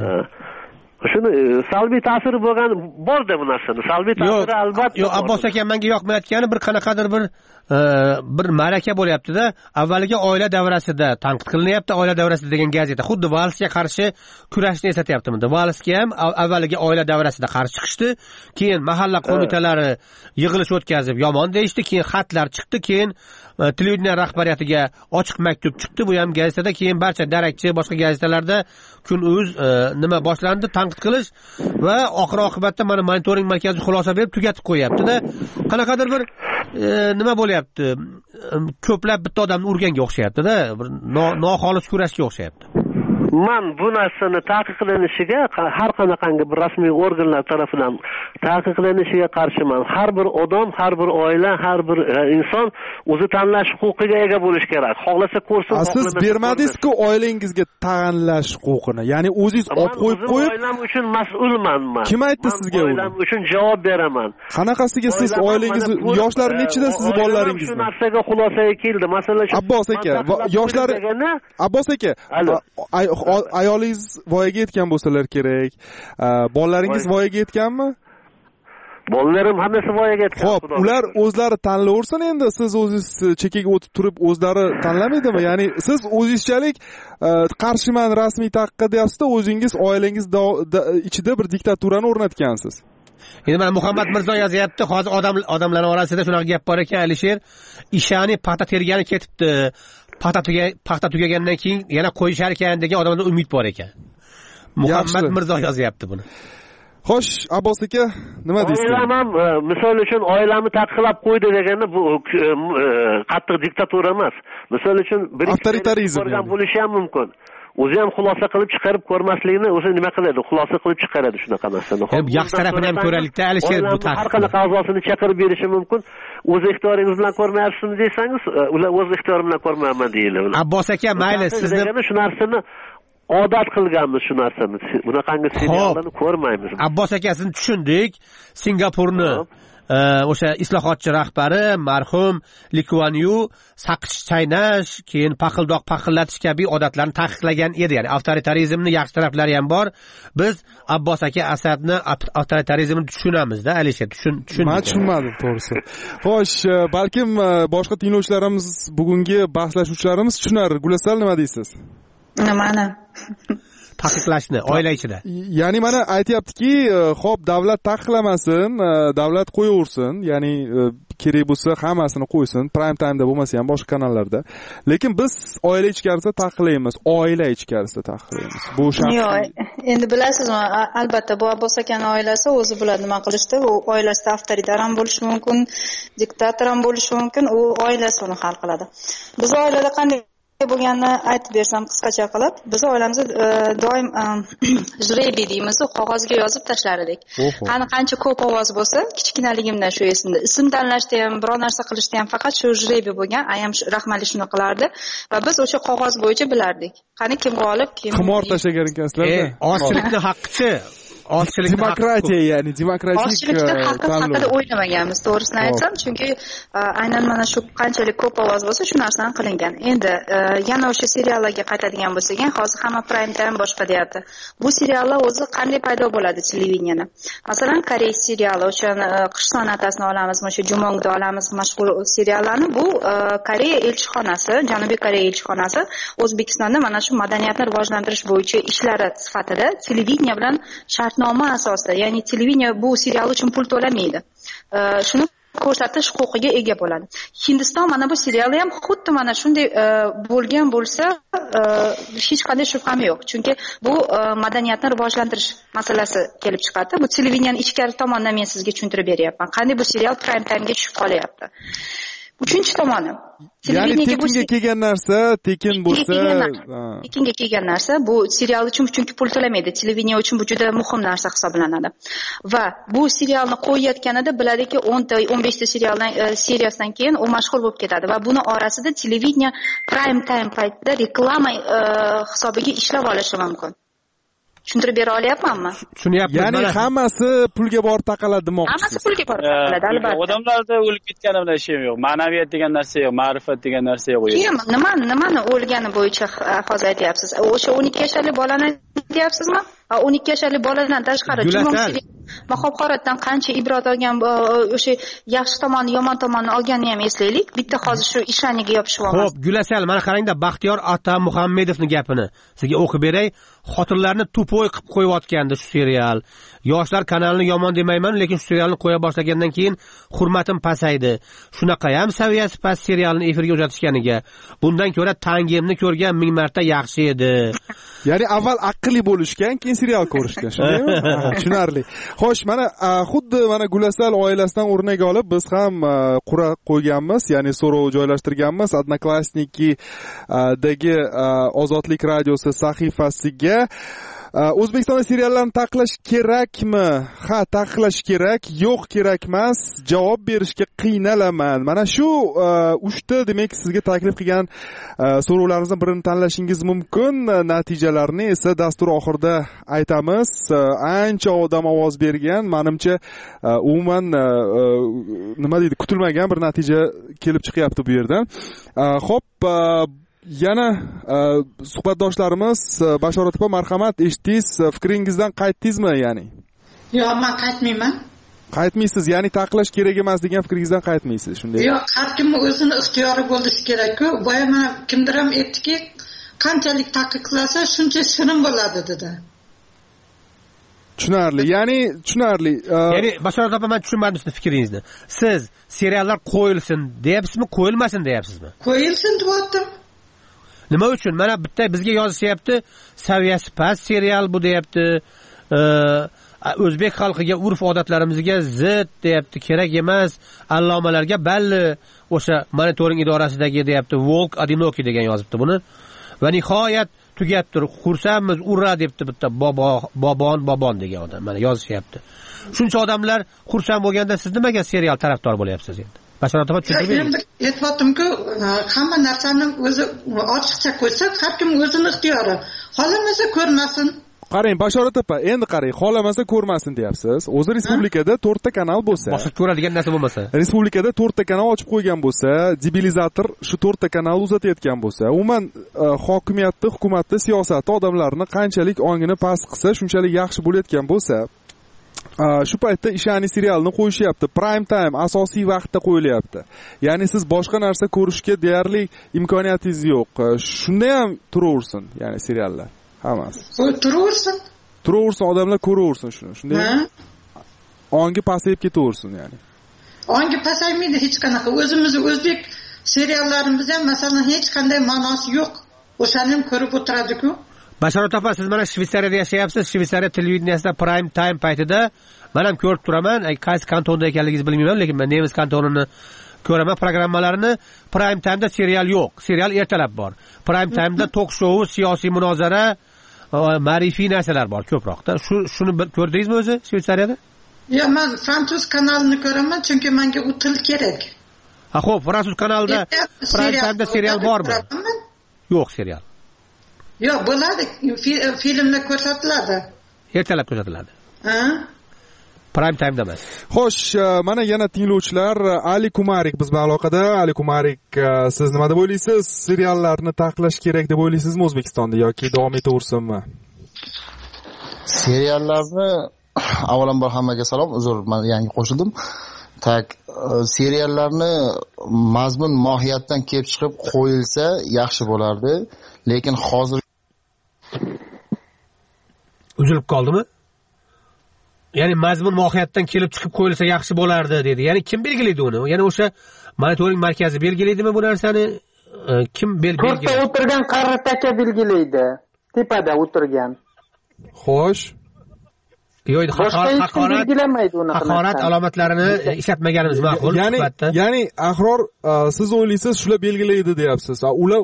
Shuni salbiy ta'siri bo'lgan bor-da bu narsani. Salbiy ta'siri albatta. Yo'q, Abbos aka menga yoqmayotgani bir qanaqadir bir bir maraka bo'lyapti-da. Avvaliga oila davrasida tanqid qilinyapti, oila davrasida degan gazeta. Xuddi valsga qarshi kurashni eslatyapti bunda. Valsga ham avvaliga oila davrasida qarshi chiqishdi, keyin mahalla qo'mitalari yig'ilish o'tkazib yomon deyishdi, keyin xatlar chiqdi, keyin televideniya rahbariyatiga ochiq maktub chiqdi, bu ham gazetada, keyin barcha darakchi boshqa gazetalarda Kun.uz nima boshlandi, tanqid qilish va oxir oqibatda mana monitoring markazi xulosa berib tugatib qo'yapti-da. Qanaqadir bir nima bo'lyapti? Ko'plab bitta odamni urganga o'xshayapti-da, bir noxolis kurashga o'xshayapti. Men bu narsani taqiqlanishiga har qanaqangi bir rasmiy organlar tomonidan taqiqlanishiga qarshiman. Har bir odam, har bir oila, har bir inson o'zi tanlash huquqiga ega bo'lish kerak. Xohlasa ko'rsin. Siz bermadingiz-ku oilangizga tanlash huquqini. Ya'ni o'zingiz olib qo'yib qo'yib, oilam uchun mas'ulman men. Kim aytdi sizga uni? Oilam uchun javob beraman. Qanaqasiga siz oilangiz, yoshlar nechida siz bolalaringiz? Shu narsaga xulosaga keldi. Masalan, Abbos aka, yoshlar Abbos aka, ayolingiz voyaga yetgan bo'lsalar kerak. Bolalaringiz voyaga yetganmi? Bolalarim hammasi voyaga yetgan. Xo'p, ular o'zlari tanlayversin endi. Siz o'zingiz chekkaga o'tib turib o'zlari tanlamaydimi? Ya'ni siz o'zingizchalik qarshiman rasmiy taqiqqa deyapsiz-da, o'zingiz oilangiz ichida bir diktaturani o'rnatgansiz. Endi mana Muhammad Mirzo yozyapti, hozir odam odamlar orasida shunaqa gap bor ekan, Alisher, ishani paxta tergani ketibdi. Paxta tuga paxta tugagandan keyin yana qo'yishar ekan degan odamda umid bor ekan. Muhammad Mirzo yozyapti buni. Xo'sh, Abbos aka, nima deysiz? Oilam ham misol uchun oilamni taqiqlab qo'ydi deganda bu qattiq diktatura emas. Misol uchun bir avtoritarizm bo'lishi ham mumkin. O'zi ham xulosa qilib chiqarib ko'rmasligini o'zi nima qiladi? Xulosa qilib chiqaradi shunaqa narsani. Yaxshi tarafini ham ko'raylikda, Alisher bu taraf. Har qanaqa a'zosini chaqirib berishi mumkin. O'z ixtiyoringiz bilan ko'rmayapsizmi desangiz, ular o'z ixtiyorim bilan ko'rmayapman deydilar. Abbos aka, mayli, sizni shu narsani odat qilganmiz shu narsani. Bunaqangi seriallarni ko'rmaymiz. Abbos akasini tushundik. Singapurni o'sha islohotchi rahbari marhum Lee Kuan Yew saqich chaynash, keyin paqildoq paqillatish kabi odatlarni taqiqlagan edi. Ya'ni avtoritarizmning yaxshi taraflari ham bor. Biz Abbos aka Asadni avtoritarizmni tushunamiz-da, Alisher, tushun tushundik. Men tushunmadim to'g'risi. Xo'sh, balkim boshqa tinglovchilarimiz, bugungi bahslashuvchilarimiz tushunar. Gulasal, nima deysiz? Nimani? Taqiqlashni oila ichida. Ya'ni mana aytayaptiki, xo'p, davlat taqiqlamasin, davlat qo'yaversin, ya'ni kerak bo'lsa hammasini qo'ysin, prime time'da bo'lmasa ham boshqa kanallarda. Lekin biz oila ichkarisida taqiqlaymiz, oila ichkarisida taqiqlaymiz. Bu shart. Yo'q, endi bilasizmi, albatta bu Abbos akaning oilasi o'zi biladi nima qilishdi. U oilasida avtoritar ham bo'lishi mumkin, diktator ham bo'lishi mumkin, u oilasi uni hal qiladi. Biz oilada qanday bo'lganini aytib bersam qisqacha qilib, biz oilamizda doim jrebiy deymiz, qog'ozga yozib tashlar edik. Qani qancha ko'p ovoz bo'lsa, kichkinaligimdan shu esimda. Ism tanlashda ham, biror narsa qilishda ham faqat shu jrebiy bo'lgan. Ayam rahmali shuni qilardi va biz o'sha qog'oz bo'yicha bilardik. Qani kim g'olib, kim qimor tashlagan ekansizlar-da. Ozchilikni haqqichi Ozchilik demokratiya, ya'ni demokratik ozchilikni haqqi haqida o'ylamaganmiz, to'g'risini aytsam, chunki aynan mana shu qanchalik ko'p ovoz bo'lsa, shu narsani qilingan. Endi yana o'sha seriallarga qaytadigan bo'lsak, hozir hamma prime time boshqa deyapti. Bu seriallar o'zi qanday paydo bo'ladi televideniyada? Masalan, koreys seriali, o'sha qish sonatasini olamiz, o'sha Jumongni olamiz, mashhur seriallarni bu Koreya elchixonasi, Janubiy Koreya elchixonasi O'zbekistonda mana shu madaniyatni rivojlantirish bo'yicha ishlari sifatida televideniya bilan shart noma asosida, ya'ni televideniya bu serial uchun pul to'lamaydi. Shuni ko'rsatish huquqiga ega bo'ladi. Hindiston mana bu seriali ham xuddi mana shunday bo'lgan bo'lsa, hech qanday shubham yo'q. Chunki bu madaniyatni rivojlantirish masalasi kelib chiqadi. Bu televideniyaning ichkari tomonidan men sizga tushuntirib beryapman. Qanday bu serial prime time ga tushib qolyapti. Uchinchi tomoni, ya'ni tekinga kelgan narsa, tekin bo'lsa, tekinga kelgan narsa bu serial uchun chunki pul to'lamaydi. Televideniya uchun bu juda muhim narsa hisoblanadi. Va bu serialni qo'yayotganida biladiki, o'n ta, o'n besh ta serialdan seriyasidan keyin u mashhur bo'lib ketadi va buni orasida televideniya prime time paytida reklama hisobiga ishlab olishi mumkin. Tushuntirib bera olyapmanmi? Tushunyapman. Ya'ni hammasi pulga borib taqaladi demoqchisiz. Hammasi pulga borib taqaladi, albatta. Odamlarda o'lib ketgani bilan ish yo'q. Ma'naviyat degan narsa yo'q, ma'rifat degan narsa yo'q. Yo'q, nima, nimani o'lgani bo'yicha hozir aytyapsiz? O'sha o'n ikki yoshli bolani aytyapsizmi? o'n ikki yoshli boladan tashqari Mahobxoratdan qancha ibrat olgan, o'sha yaxshi tomonni, yomon tomonni olganini ham eslaylik. Bitta hozir shu ishaniga yopishib olamiz. Xo'p, Gulasal, mana qarangda, Baxtiyor ota Muhammedovning gapini sizga o'qib beray. Xotinlarni tupoy qilib qo'yayotgandi shu serial. Yoshlar kanalini yomon demayman, lekin shu serialni qo'ya boshlagandan keyin hurmatim pasaydi. Shunaqa ham saviyasi past serialni efirga uzatishganiga. Bundan ko'ra Tangimni ko'rgan ming marta yaxshi edi. Ya'ni avval aqlli bo'lishgan, keyin serial ko'rishgan, shundaymi? Tushunarli. Xo'sh, mana xuddi mana Gulasal oilasidan o'rnak olib biz ham qura qo'yganmiz, ya'ni so'rov joylashtirganmiz Odnoklassniki dagi Ozodlik radiosi sahifasiga. O'zbekistonda seriallarni taqiqlash kerakmi? Ha, taqiqlash kerak, yo'q kerak emas. Javob berishga qiynalaman. Mana shu uchta demak sizga taklif qilgan so'rovlarimizdan birini tanlashingiz mumkin. Natijalarni esa dastur oxirida aytamiz. Ancha odam ovoz bergan, menimcha umuman nima deydi, kutilmagan bir natija kelib chiqyapti bu yerdan. Xo'p, yana suhbatdoshlarimiz Bashorat opa, marhamat, eshitdingiz, fikringizdan qaytdingizmi, ya'ni? Yo'q, men qaytmayman. Qaytmaysiz, ya'ni taqiqlash kerak emas degan fikringizdan qaytmaysiz, shunday? Yo'q, har kim o'zini ixtiyori bo'lishi kerak-ku. Boya mana kimdir ham aytdiki, qanchalik taqiqlasa, shuncha shirin bo'ladi dedi. Tushunarli, ya'ni tushunarli. Ya'ni Bashorat opa, men tushunmadim sizning fikringizni. Siz seriallar qo'yilsin deyapsizmi, qo'yilmasin deyapsizmi? Qo'yilsin deyaptim. Nima uchun? Mana bitta bizga yozishyapti, saviyasi past serial bu deyapti. O'zbek xalqiga, urf-odatlarimizga zid deyapti, kerak emas. Allomalarga balli o'sha monitoring idorasidagi deyapti, Volk Adinoki degan yozibdi buni. Va nihoyat tugatdir. Xursandmiz, urra debdi bitta bobo, bobon, bobon degan odam. Mana yozishyapti. Shuncha odamlar xursand bo'lganda siz nimaga serial tarafdor bo'lyapsiz endi? Bashorat opa, tushuntirib bering. Aytdim-ku, hamma narsani o'zi ochiqcha qo'ysak, har kim o'zini ixtiyori. Xohlamasa ko'rmasin. Qarang, Bashorat opa, endi qarang, xohlamasa ko'rmasin deyapsiz. O'zi respublikada to'rtta kanal bo'lsa, boshqa ko'radigan narsa bo'lmasa, respublikada to'rtta kanal ochib qo'ygan bo'lsa, debilizator shu to'rtta kanalni uzatayotgan bo'lsa, umuman hokimiyatni, hukumatni, siyosatni odamlarni qanchalik ongini past qilsa, shunchalik yaxshi bo'layotgan bo'lsa, shu paytda ishani serialni qo'yishyapti. Prime time asosiy vaqtda qo'yilyapti. Ya'ni siz boshqa narsa ko'rishga deyarli imkoniyatingiz yo'q. Shunda ham turaversin, ya'ni seriallar hammasi. Turaversin. Turaversin, odamlar ko'raversin shuni. Shunday ongi pasayib ketaversin, ya'ni. Ongi pasaymaydi hech qanaqa. O'zimiz o'zbek seriallarimiz ham masalan hech qanday ma'nosi yo'q. O'shani ham ko'rib o'tiradi-ku. Bashorat opa, siz mana Shveysariyada yashayapsiz. Shveysariya televideniyasida prime time paytida men ham ko'rib turaman. Qaysi kantonda ekanligingizni bilmayman, lekin men nemis kantonini ko'raman programmalarini. Prime time'da serial yo'q, serial ertalab bor. Prime time'da tok shou, siyosiy munozara, ma'rifiy narsalar bor ko'proqda. Shu shuni ko'rdingizmi o'zi Shveysariyada? Yo'q, men fransuz kanalini ko'raman, chunki menga u til kerak. Ha, xo'p, fransuz kanalida Prime time'da serial bormi? Yo'q, serial. Yo'q, bo'ladi, filmlar ko'rsatiladi. Ertalab ko'rsatiladi. Ha? Prime time'da emas. Xo'sh, mana yana tinglovchilar Ali Kumarik biz bilan aloqada. Ali Kumarik, siz nima deb o'ylaysiz? Seriallarni taqiqlash kerak deb o'ylaysizmi O'zbekistonda yoki davom etaversinmi? Seriallarni avvalambor hammaga salom, uzr, men yangi qo'shildim. Tak, seriallarni mazmun mohiyatdan kelib chiqib qo'yilsa yaxshi bo'lardi, lekin hozir uzilib qoldimi? Ya'ni mazmun mohiyatdan kelib chiqib qo'yilsa yaxshi bo'lardi dedi. Ya'ni kim belgilaydi uni? Ya'ni o'sha monitoring markazi belgilaydimi bu narsani? Kim belgilaydi? To'rtta o'tirgan qarri taka belgilaydi. Tepada o'tirgan. Xo'sh. Yo'q, haqorat belgilamaydi uni. Haqorat alomatlarini ishlatmaganimiz ma'qul. Ya'ni, ya'ni Ahror, siz o'ylaysiz shular belgilaydi deyapsiz. Ular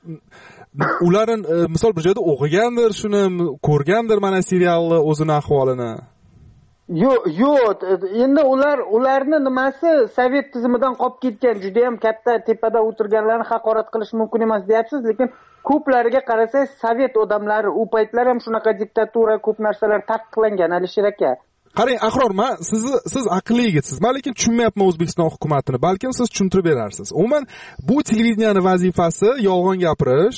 ularning misol bir joyda o'qigandir, shuni ko'rgandir mana serialni o'zini ahvolini. Yo'q, yo'q, endi ular ularni nimasi sovet tizimidan qolib ketgan, juda ham katta tepada o'tirganlarni haqorat qilish mumkin emas deyapsiz, lekin ko'plariga qarasangiz sovet odamlari u paytlar ham shunaqa diktatura, ko'p narsalar taqiqlangan Alisher aka. Qarang, Ahror, men sizni siz aqlli yigitsiz. Men lekin tushunmayapman O'zbekiston hukumatini. Balkim siz tushuntirib berarsiz. Umuman bu televideniyaning vazifasi yolg'on gapirish,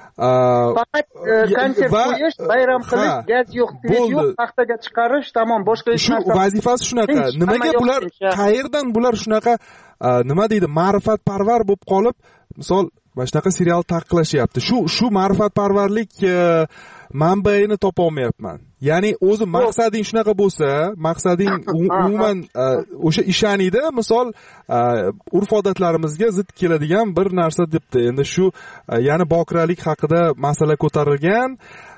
faqat konsert qo'yish, bayram qilish, gaz yo'q, tele yo'q, paxtaga chiqarish, tamom, boshqa hech narsa. Shu vazifasi shunaqa. Nimaga bular qayerdan bular shunaqa nima deydi, ma'rifatparvar bo'lib qolib, misol mana shunaqa serial taqiqlashyapti. Shu shu ma'rifatparvarlik manbaini topa olmayapman. Ya'ni o'zi maqsading shunaqa bo'lsa, maqsading umuman o'sha ishoniyda, misol urf-odatlarimizga zid keladigan bir narsa debdi. Endi shu ya'ni bokiralik haqida masala ko'tarilgan,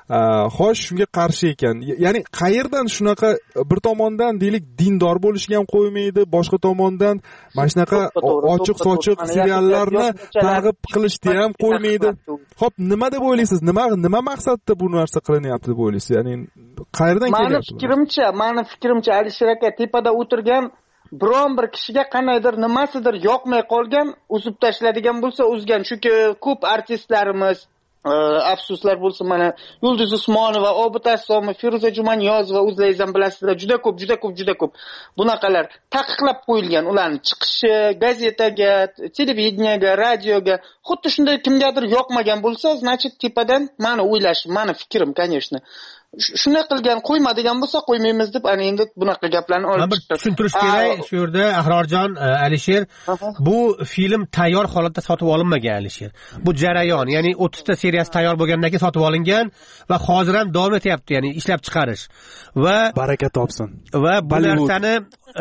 xo'sh, shunga qarshi ekan. Ya'ni qayerdan shunaqa bir tomondan deylik dindor bo'lishga ham qo'ymaydi, boshqa tomondan mana shunaqa ochiq-sochiq seriallarni targ'ib qilishni ham qo'ymaydi. Xo'p, nima deb o'ylaysiz? Nima nima maqsadda bu narsa qilinyapti deb o'ylaysiz? Ya'ni qayerdan kelyapti? Meni fikrimcha, meni fikrimcha Alisher aka tepada o'tirgan biron bir kishiga qanaydir nimasidir yoqmay qolgan, uzib tashladigan bo'lsa uzgan. Chunki ko'p artistlarimiz, afsuslar bo'lsin, mana Yulduz Usmonova, Obid Asomov, Feruza Jumaniyozova, o'zlaringizdan bilasizlar, juda ko'p, juda ko'p, juda ko'p bunaqalar taqiqlab qo'yilgan, ularning chiqishi gazetaga, televideniyaga, radioga. Xuddi shunday kimgadir yoqmagan bo'lsa, значит tepadan meni o'ylashim, meni fikrim, конечно. Shunday qilgan, qo'ymadigan bo'lsa qo'ymaymiz deb ana endi bunaqa gaplarni olib chiqdi. Tushuntirish kerak shu yerda Ahrorjon, Alisher, bu film tayyor holatda sotib olinmagan Alisher. Bu jarayon, ya'ni o'ttiz ta seriyasi tayyor bo'lgandan keyin sotib olingan va hozir ham davom etyapti, ya'ni ishlab chiqarish. Va baraka topsin. Va bu narsani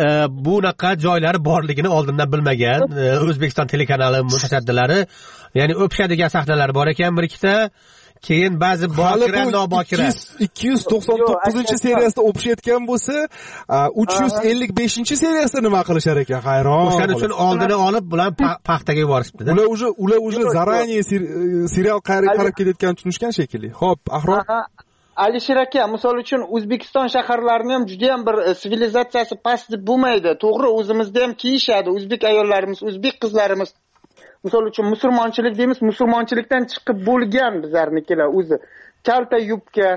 bunaqa joylari borligini oldindan bilmagan O'zbekiston telekanali mutasaddilari, ya'ni o'pishadigan sahnalar bor ekan bir ikkita. Keyin ba'zi bokira, nobokira ikki yuz to'qson to'qqizinchi seriyasida o'pishayotgan bo'lsa, uch yuz ellik beshinchi seriyasida nima qilishar ekan? Hayron. O'shaning uchun oldini olib, bular paxtaga yuborishibdi-da. Ular уже ular уже zaraneye serial qarab ketayotganini tushunishgan shekilli. Xo'p, Ahror. Alisher aka, misol uchun O'zbekiston shaharlarini ham juda ham bir sivilizatsiyasi past deb bo'lmaydi. To'g'ri, o'zimizda ham kiyishadi, o'zbek ayollarimiz, o'zbek qizlarimiz. Misol uchun musulmonchilik deymiz, musulmonchilikdan chiqib bo'lgan bizlarnikilar o'zi. Kalta yubka,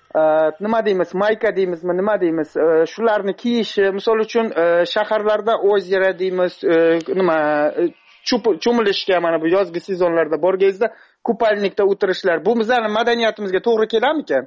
nima deymiz, mayka deymizmi, nima deymiz, shularni kiyishi, misol uchun shaharlarda ozera deymiz, nima cho'milishga mana bu yozgi sezonlarda borganda kupalnikda o'tirishlar. Bu bizlarning madaniyatimizga to'g'ri kelarmikan?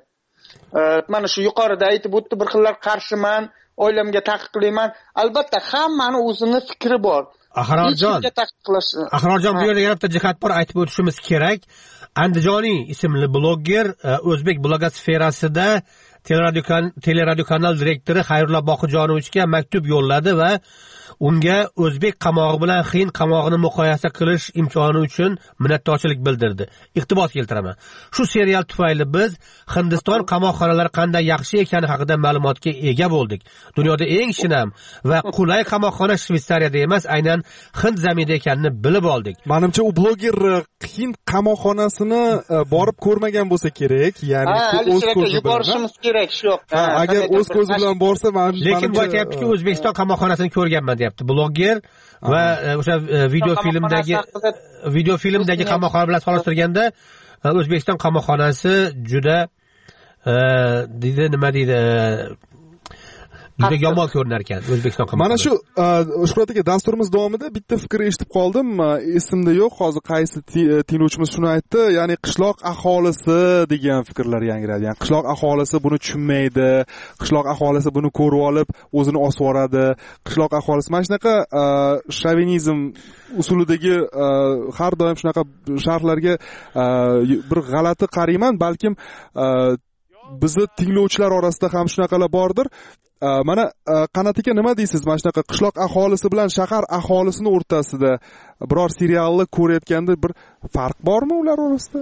Mana shu yuqorida aytib o'tdi, bir xillar qarshiman, oilamga taqiqlayman. Albatta hammani o'zining fikri bor. Ahrorjon, Ahrorjon, bu yerda yana bitta jihat bor, aytib o'tishimiz kerak. Andijoniy ismli blogger o'zbek blogosferasida teleradio kanal direktori Xayrullo Boqijonovichga maktub yo'lladi va unga o'zbek qamog'i bilan hind qamog'ini muqoyasa qilish imkoni uchun minnatdorchilik bildirdi. Iqtibos keltiraman. Shu serial tufayli biz Hindiston qamoqxonalari qanday yaxshi ekani haqida ma'lumotga ega bo'ldik. Dunyoda eng shinam va qulay qamoqxona Shveysariyada emas, aynan Hind zaminida ekanini bilib oldik. Menimcha u bloger Hind qamoqxonasini borib ko'rmagan bo'lsa kerak, ya'ni o'z ko'zi bilan borishimiz kerak, shu yoqqa. Agar o'z ko'zi bilan borsa, men lekin bu aytayaptiki, O'zbekiston qamoqxonasini ko'rganman deyapti bloger va o'sha video filmdagi video filmdagi qamoqxona bilan solishtirganda O'zbekiston qamoqxonasi juda deydi, nima deydi, juda yomon ko'rinar ekan O'zbekiston qamoqxonasi. Mana shu Shuhrat aka, dasturimiz davomida bitta fikr eshitib qoldim. Esimda yo'q, hozir qaysi tinglovchimiz shuni aytdi, ya'ni qishloq aholisi degan fikrlar yangradi. Ya'ni qishloq aholisi buni tushunmaydi, qishloq aholisi buni ko'rib olib o'zini osib yuboradi. Qishloq aholisi mana shunaqa shovinizm usulidagi har doim shunaqa sharhlarga bir g'alati qarayman, balkim bizni tinglovchilar orasida ham shunaqalar bordir. Mana Qanat aka, nima deysiz? Mana shunaqa qishloq aholisi bilan shahar aholisini o'rtasida biror serialni ko'rayotganda bir farq bormi ular orasida?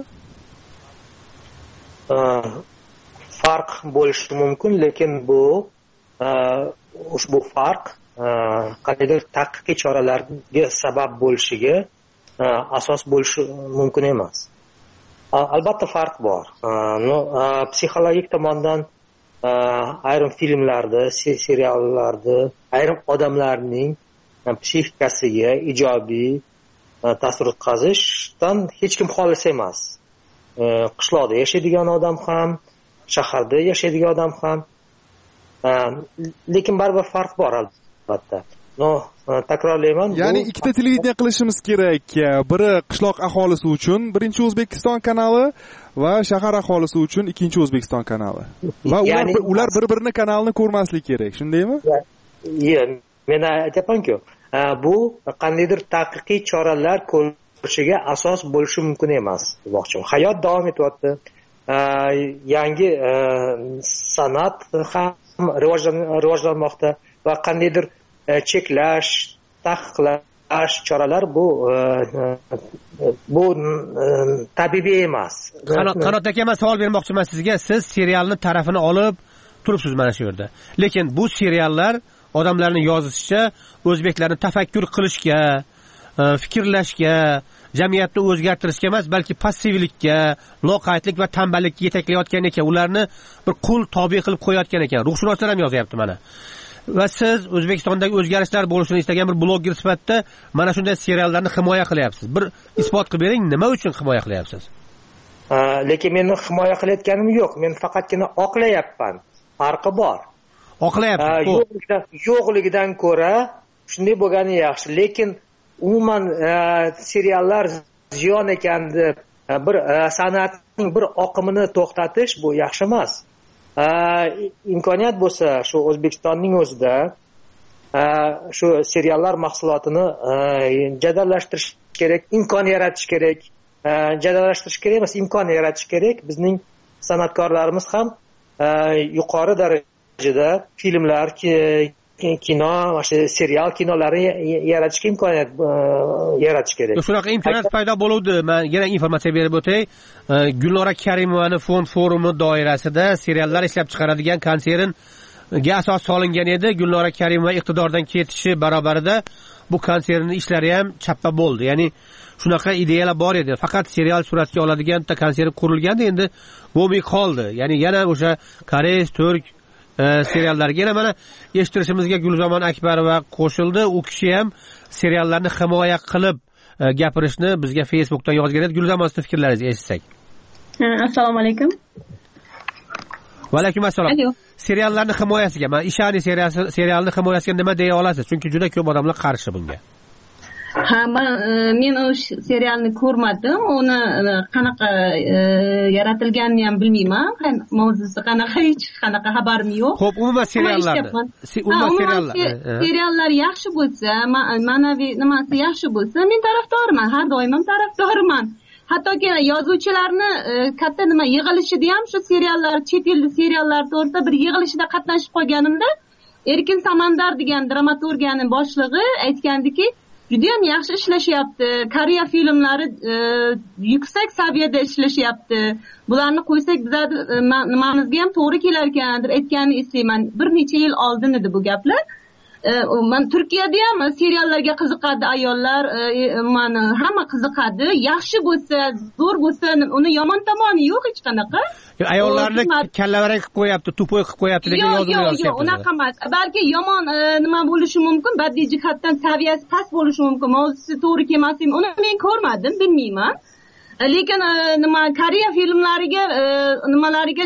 Farq bo'lishi mumkin, lekin bu ushbu farq qandaydir taqiqiy choralarga sabab bo'lishiga asos bo'lishi mumkin emas. Albatta farq bor. No, psixologik tomondan ayrim filmlarda, seriallarda ayrim odamlarning psixikasiga ijobiy ta'sir o'tkazishdan hech kim xolis emas. Qishloqda yashaydigan odam ham, shaharda yashaydigan odam ham, lekin baribir farq bor albatta. No, takrorlayman. Ya'ni ikkita televideniya qilishimiz kerak. Biri qishloq aholisi uchun birinchi O'zbekiston kanali va shahar aholisi uchun ikkinchi O'zbekiston kanali. Va ular ular bir-birini kanalini ko'rmaslik kerak, shundaymi? Yo'q, men aytayapman-ku, bu qandaydir taqiqiy choralar ko'rishiga asos bo'lishi mumkin emas, demoqchiman. Hayot davom etyapti. Yangi san'at ham rivojlanmoqda va qandaydir cheklash, taqiqlash choralar bu bu tabiiy emas. Qanot aka, men savol bermoqchiman sizga. Siz serialni tarafini olib turibsiz mana shu yerda. Lekin bu seriallar odamlarning yozishicha o'zbeklarni tafakkur qilishga, fikrlashga, jamiyatni o'zgartirishga emas, balki passivlikka, loqaydlik va tanballikka yetaklayotgan ekan. Ularni bir qul tobe qilib qo'yayotgan ekan. Ruhshunoslar ham yozyapti mana. Va siz O'zbekistondagi o'zgarishlar bo'lishini istagan bir bloger sifatida mana shunday seriallarni himoya qilyapsiz. Bir isbot qilib bering, nima uchun himoya qilyapsiz? Lekin meni himoya qilayotganim yo'q. Men faqatgina oqlayapman. Farqi bor. Oqlayapsiz. Yo'qligidan, yo'qligidan ko'ra shunday bo'lgani yaxshi. Lekin umuman seriallar ziyon ekan deb bir san'atning bir oqimini to'xtatish bu yaxshi emas. Imkoniyat bo'lsa shu O'zbekistonning o'zida shu seriallar mahsulotini jadallashtirish kerak, imkon yaratish kerak. Jadallashtirish kerak emas, imkon yaratish kerak. Bizning san'atkorlarimiz ham yuqori darajada filmlar, kino, o'sha serial kinolari yaratishga imkoniyat yaratish kerak. Shunaqa imkoniyat paydo bo'ldi. Men yana informatsiya berib o'tay. Gulnora Karimovani fond forumi doirasida seriallar ishlab chiqaradigan konsernga asos solingan edi. Gulnora Karimova iqtidordan ketishi barobarida bu konsernning ishlari ham chappa bo'ldi. Ya'ni shunaqa ideyalar bor edi. Faqat serial suratga oladigan konsern qurilgandi, endi bo'lmay qoldi. Ya'ni yana o'sha koreys, turk seriallarga yana mana eshittirishimizga Gulzamon Akbarova qo'shildi. U kishi ham seriallarni himoya qilib gapirishni bizga Facebookdan yozgan edi. Gulzamon, siz fikrlaringizni eshitsak. Assalomu alaykum. Va alaykum assalom. Seriallarni himoyasiga, mana Ishani serialini himoyasiga nima deya olasiz? Chunki juda ko'p odamlar qarshi bunga. Ha, men o'sha serialni ko'rmadim. Uni qanaqa yaratilganini ham bilmayman. Mavzusi qanaqa, hech qanaqa xabarim yo'q. Xo'p, umuman seriallarni. Umuman seriallar. Seriallar yaxshi bo'lsa, ma'naviy nimasi yaxshi bo'lsa, men tarafdorman. Har doim ham tarafdorman. Hattoki yozuvchilarni katta nima yig'ilishida ham shu seriallar, chet ellik seriallar to'g'risida bir yig'ilishida qatnashib qolganimda, Erkin Samandar degan dramaturgiyaning boshlig'i aytgandiki, juda ham yaxshi ishlashyapti. Koreya filmlari e, yuksak saviyada ishlashyapti. Bularni qo'ysak bizlar nimamizga ham to'g'ri kelar ekandir aytganini eslayman. Bir necha yil oldin edi bu gaplar. Man Turkiyada ham seriallarga qiziqadi ayollar, mana hamma qiziqadi. Yaxshi bo'lsa, zo'r bo'lsa, uni yomon tomoni yo'q hech qanaqa. Ayollarni kallavarang qilib qo'yapti, tupoy qilib qo'yapti degan yozuvlar yozyapti. Yo'q, yo'q, unaqa emas. Balki yomon nima bo'lishi mumkin, badiiy jihatdan saviyasi past bo'lishi mumkin. Mavzusi to'g'ri kelmasin, uni men ko'rmadim, bilmayman. Lekin nima Koreya filmlariga nimalariga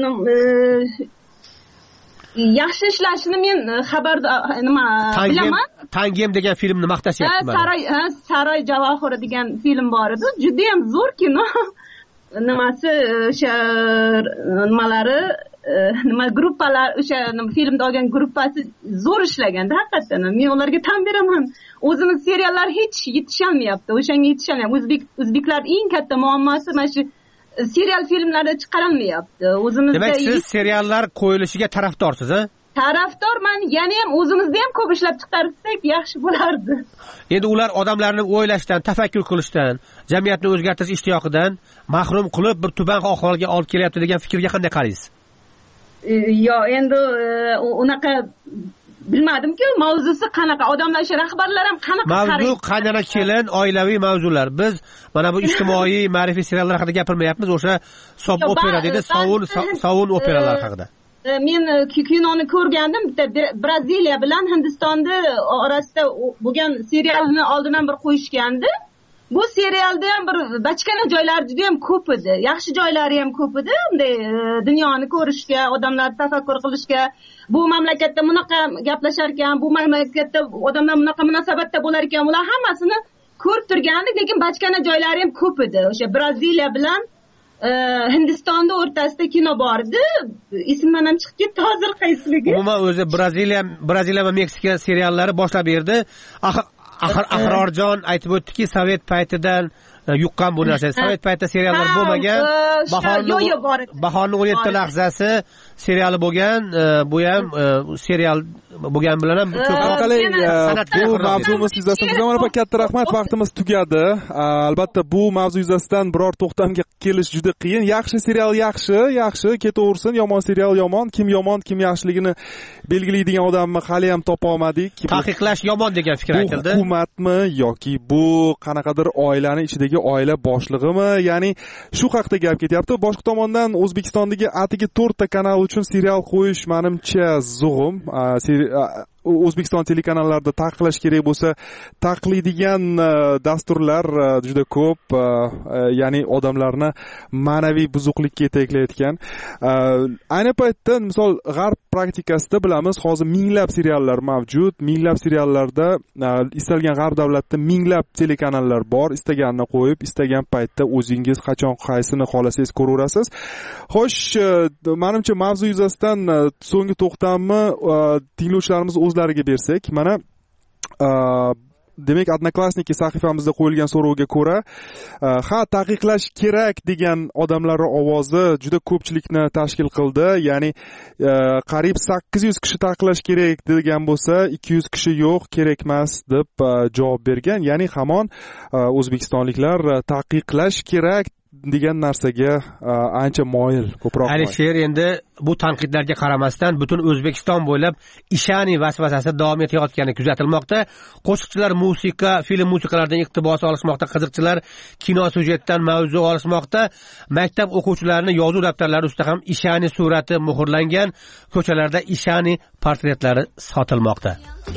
yaxshi ishlashini men xabardor nima bilaman. Tangem degan filmni maqtashyapti mana. Saroy Saroy Javohiri degan film bor edi. Juda ham zo'r kino. Nimasi o'sha nimalari nima gruppalar o'sha filmda olgan gruppasi zo'r ishlaganda haqiqatan men ularga tan beraman. O'zimiz seriallar hech yetisholmayapti. O'shanga yetisholmayapti. O'zbek o'zbeklar eng katta muammosi mana shu serial filmlarda chiqarilmayapti. O'zimizda Demak, siz seriallar qo'yilishiga tarafdorsiz, a? Tarafdorman, yana ham o'zimizda ham ko'p ishlab chiqarsak yaxshi bo'lardi. Endi ular odamlarni o'ylashdan, tafakkur qilishdan, jamiyatni o'zgartirish ishtiyoqidan mahrum qilib bir tuban ahvolga olib kelyapti degan fikrga qanday qaraysiz? Yo, endi unaqa bilmadim-ku, mavzusi qanaqa, odamlar o'sha rahbarlar ham qanaqa qaraydi. Mavzu qaynana kelin, oilaviy mavzular. Biz mana bu ijtimoiy, ma'rifiy seriallar haqida gapirmayapmiz, o'sha sob opera dedi, sovun sovun operalar haqida. Men kinoni ko'rgandim, bitta Braziliya bilan Hindistonni orasida bo'lgan serialni oldindan bir qo'yishgandi. Bu serialda ham bir bachkana joylari juda ham ko'p edi. Yaxshi joylari ham ko'p edi. Bunday dunyoni ko'rishga, odamlar tafakkur qilishga, bu mamlakatda bunaqa gaplashar ekan, bu mamlakatda odamlar bunaqa munosabatda bo'lar ekan, ular hammasini ko'rib turgandik, lekin bachkana joylari ham ko'p edi. O'sha Braziliya bilan Hindistonda o'rtasida kino bor edi. Ismdan ham chiqib ketdi hozir qaysiligi. Umuman o'zi Braziliya, Braziliya va Meksika seriallari boshlab berdi. Axir Ahrorjon aytib o'tdiki, Sovet paytidan yuqqan bu narsa. Sovet paytida seriallar bo'lmagan. Bahorning o'n yetti lahzasi seriali bo'lgan, bu ham serial bo'lgan bilan ham ko'proq bu mavzumiz yuzasidan bizga mana katta rahmat, vaqtimiz tugadi. Albatta bu mavzu yuzasidan biror to'xtamga kelish juda qiyin. Yaxshi serial yaxshi, yaxshi ketaversin, yomon serial yomon. Kim yomon, kim yaxshiligini belgilaydigan odamni hali ham topa olmadik. Taqiqlash yomon degan fikr aytildi. Hukumatmi yoki bu qanaqadir oilani ichidagi oila boshlig'imi? Ya'ni shu haqda gap ketyapti. Boshqa tomondan O'zbekistondagi atigi to'rtta kanal uchun serial qo'yish menimcha zo'g'im. O'zbekiston telekanallarida taqiqlash kerak bo'lsa, taqiqlaydigan dasturlar juda ko'p, ya'ni odamlarni ma'naviy buzuqlikka yetaklayotgan. Ayni paytda misol g'arb praktikasida bilamiz, hozir minglab seriallar mavjud, minglab seriallarda istalgan g'arb davlatida minglab telekanallar bor, istaganini qo'yib, istagan paytda o'zingiz qachon qaysini xolasangiz ko'raverasiz. Xo'sh, menimcha mavzu yuzasidan so'nggi to'xtamni tinglovchilarimiz o'zlariga bersak, mana demak Odnoklassniki sahifamizda qo'yilgan so'rovga ko'ra, ha taqiqlash kerak degan odamlarning ovozi juda ko'pchilikni tashkil qildi. Ya'ni qariyb sakkiz yuz kishi taqiqlash kerak degan bo'lsa, ikki yuz kishi yo'q, kerak emas deb javob bergan. Ya'ni hamon o'zbekistonliklar taqiqlash kerak degan narsaga ancha moyil, ko'proq. Alisher endi bu tanqidlarga qaramasdan butun O'zbekiston bo'ylab ishani vasvasasi davom etayotgani kuzatilmoqda. Qo'shiqchilar musiqa, film musiqalaridan iqtibos olishmoqda, qiziqchilar kino syujetidan mavzu olishmoqda. Maktab o'quvchilarining yozuv daftarlari ustida ham ishani surati muhrlangan, ko'chalarda ishani portretlari sotilmoqda.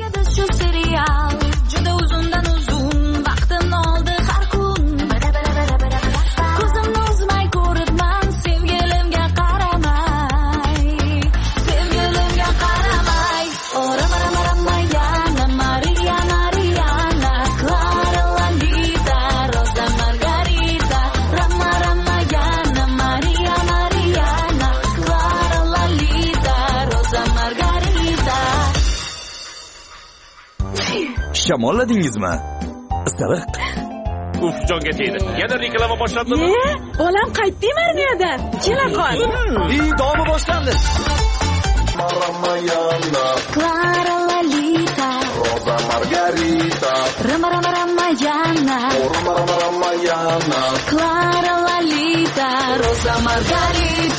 Shamolladingizmi? Isiriq. Uf, jonga tegdi. Yana reklama boshlandimi? Bolam qaytding armiyadan. Kela qol. Ey, davomi boshlandi. Ramayana, Clara Lalita, Rosa Margarita, Rama Rama Ramayana, Rama Rama Ramayana, Clara Lalita, Rosa Margarita.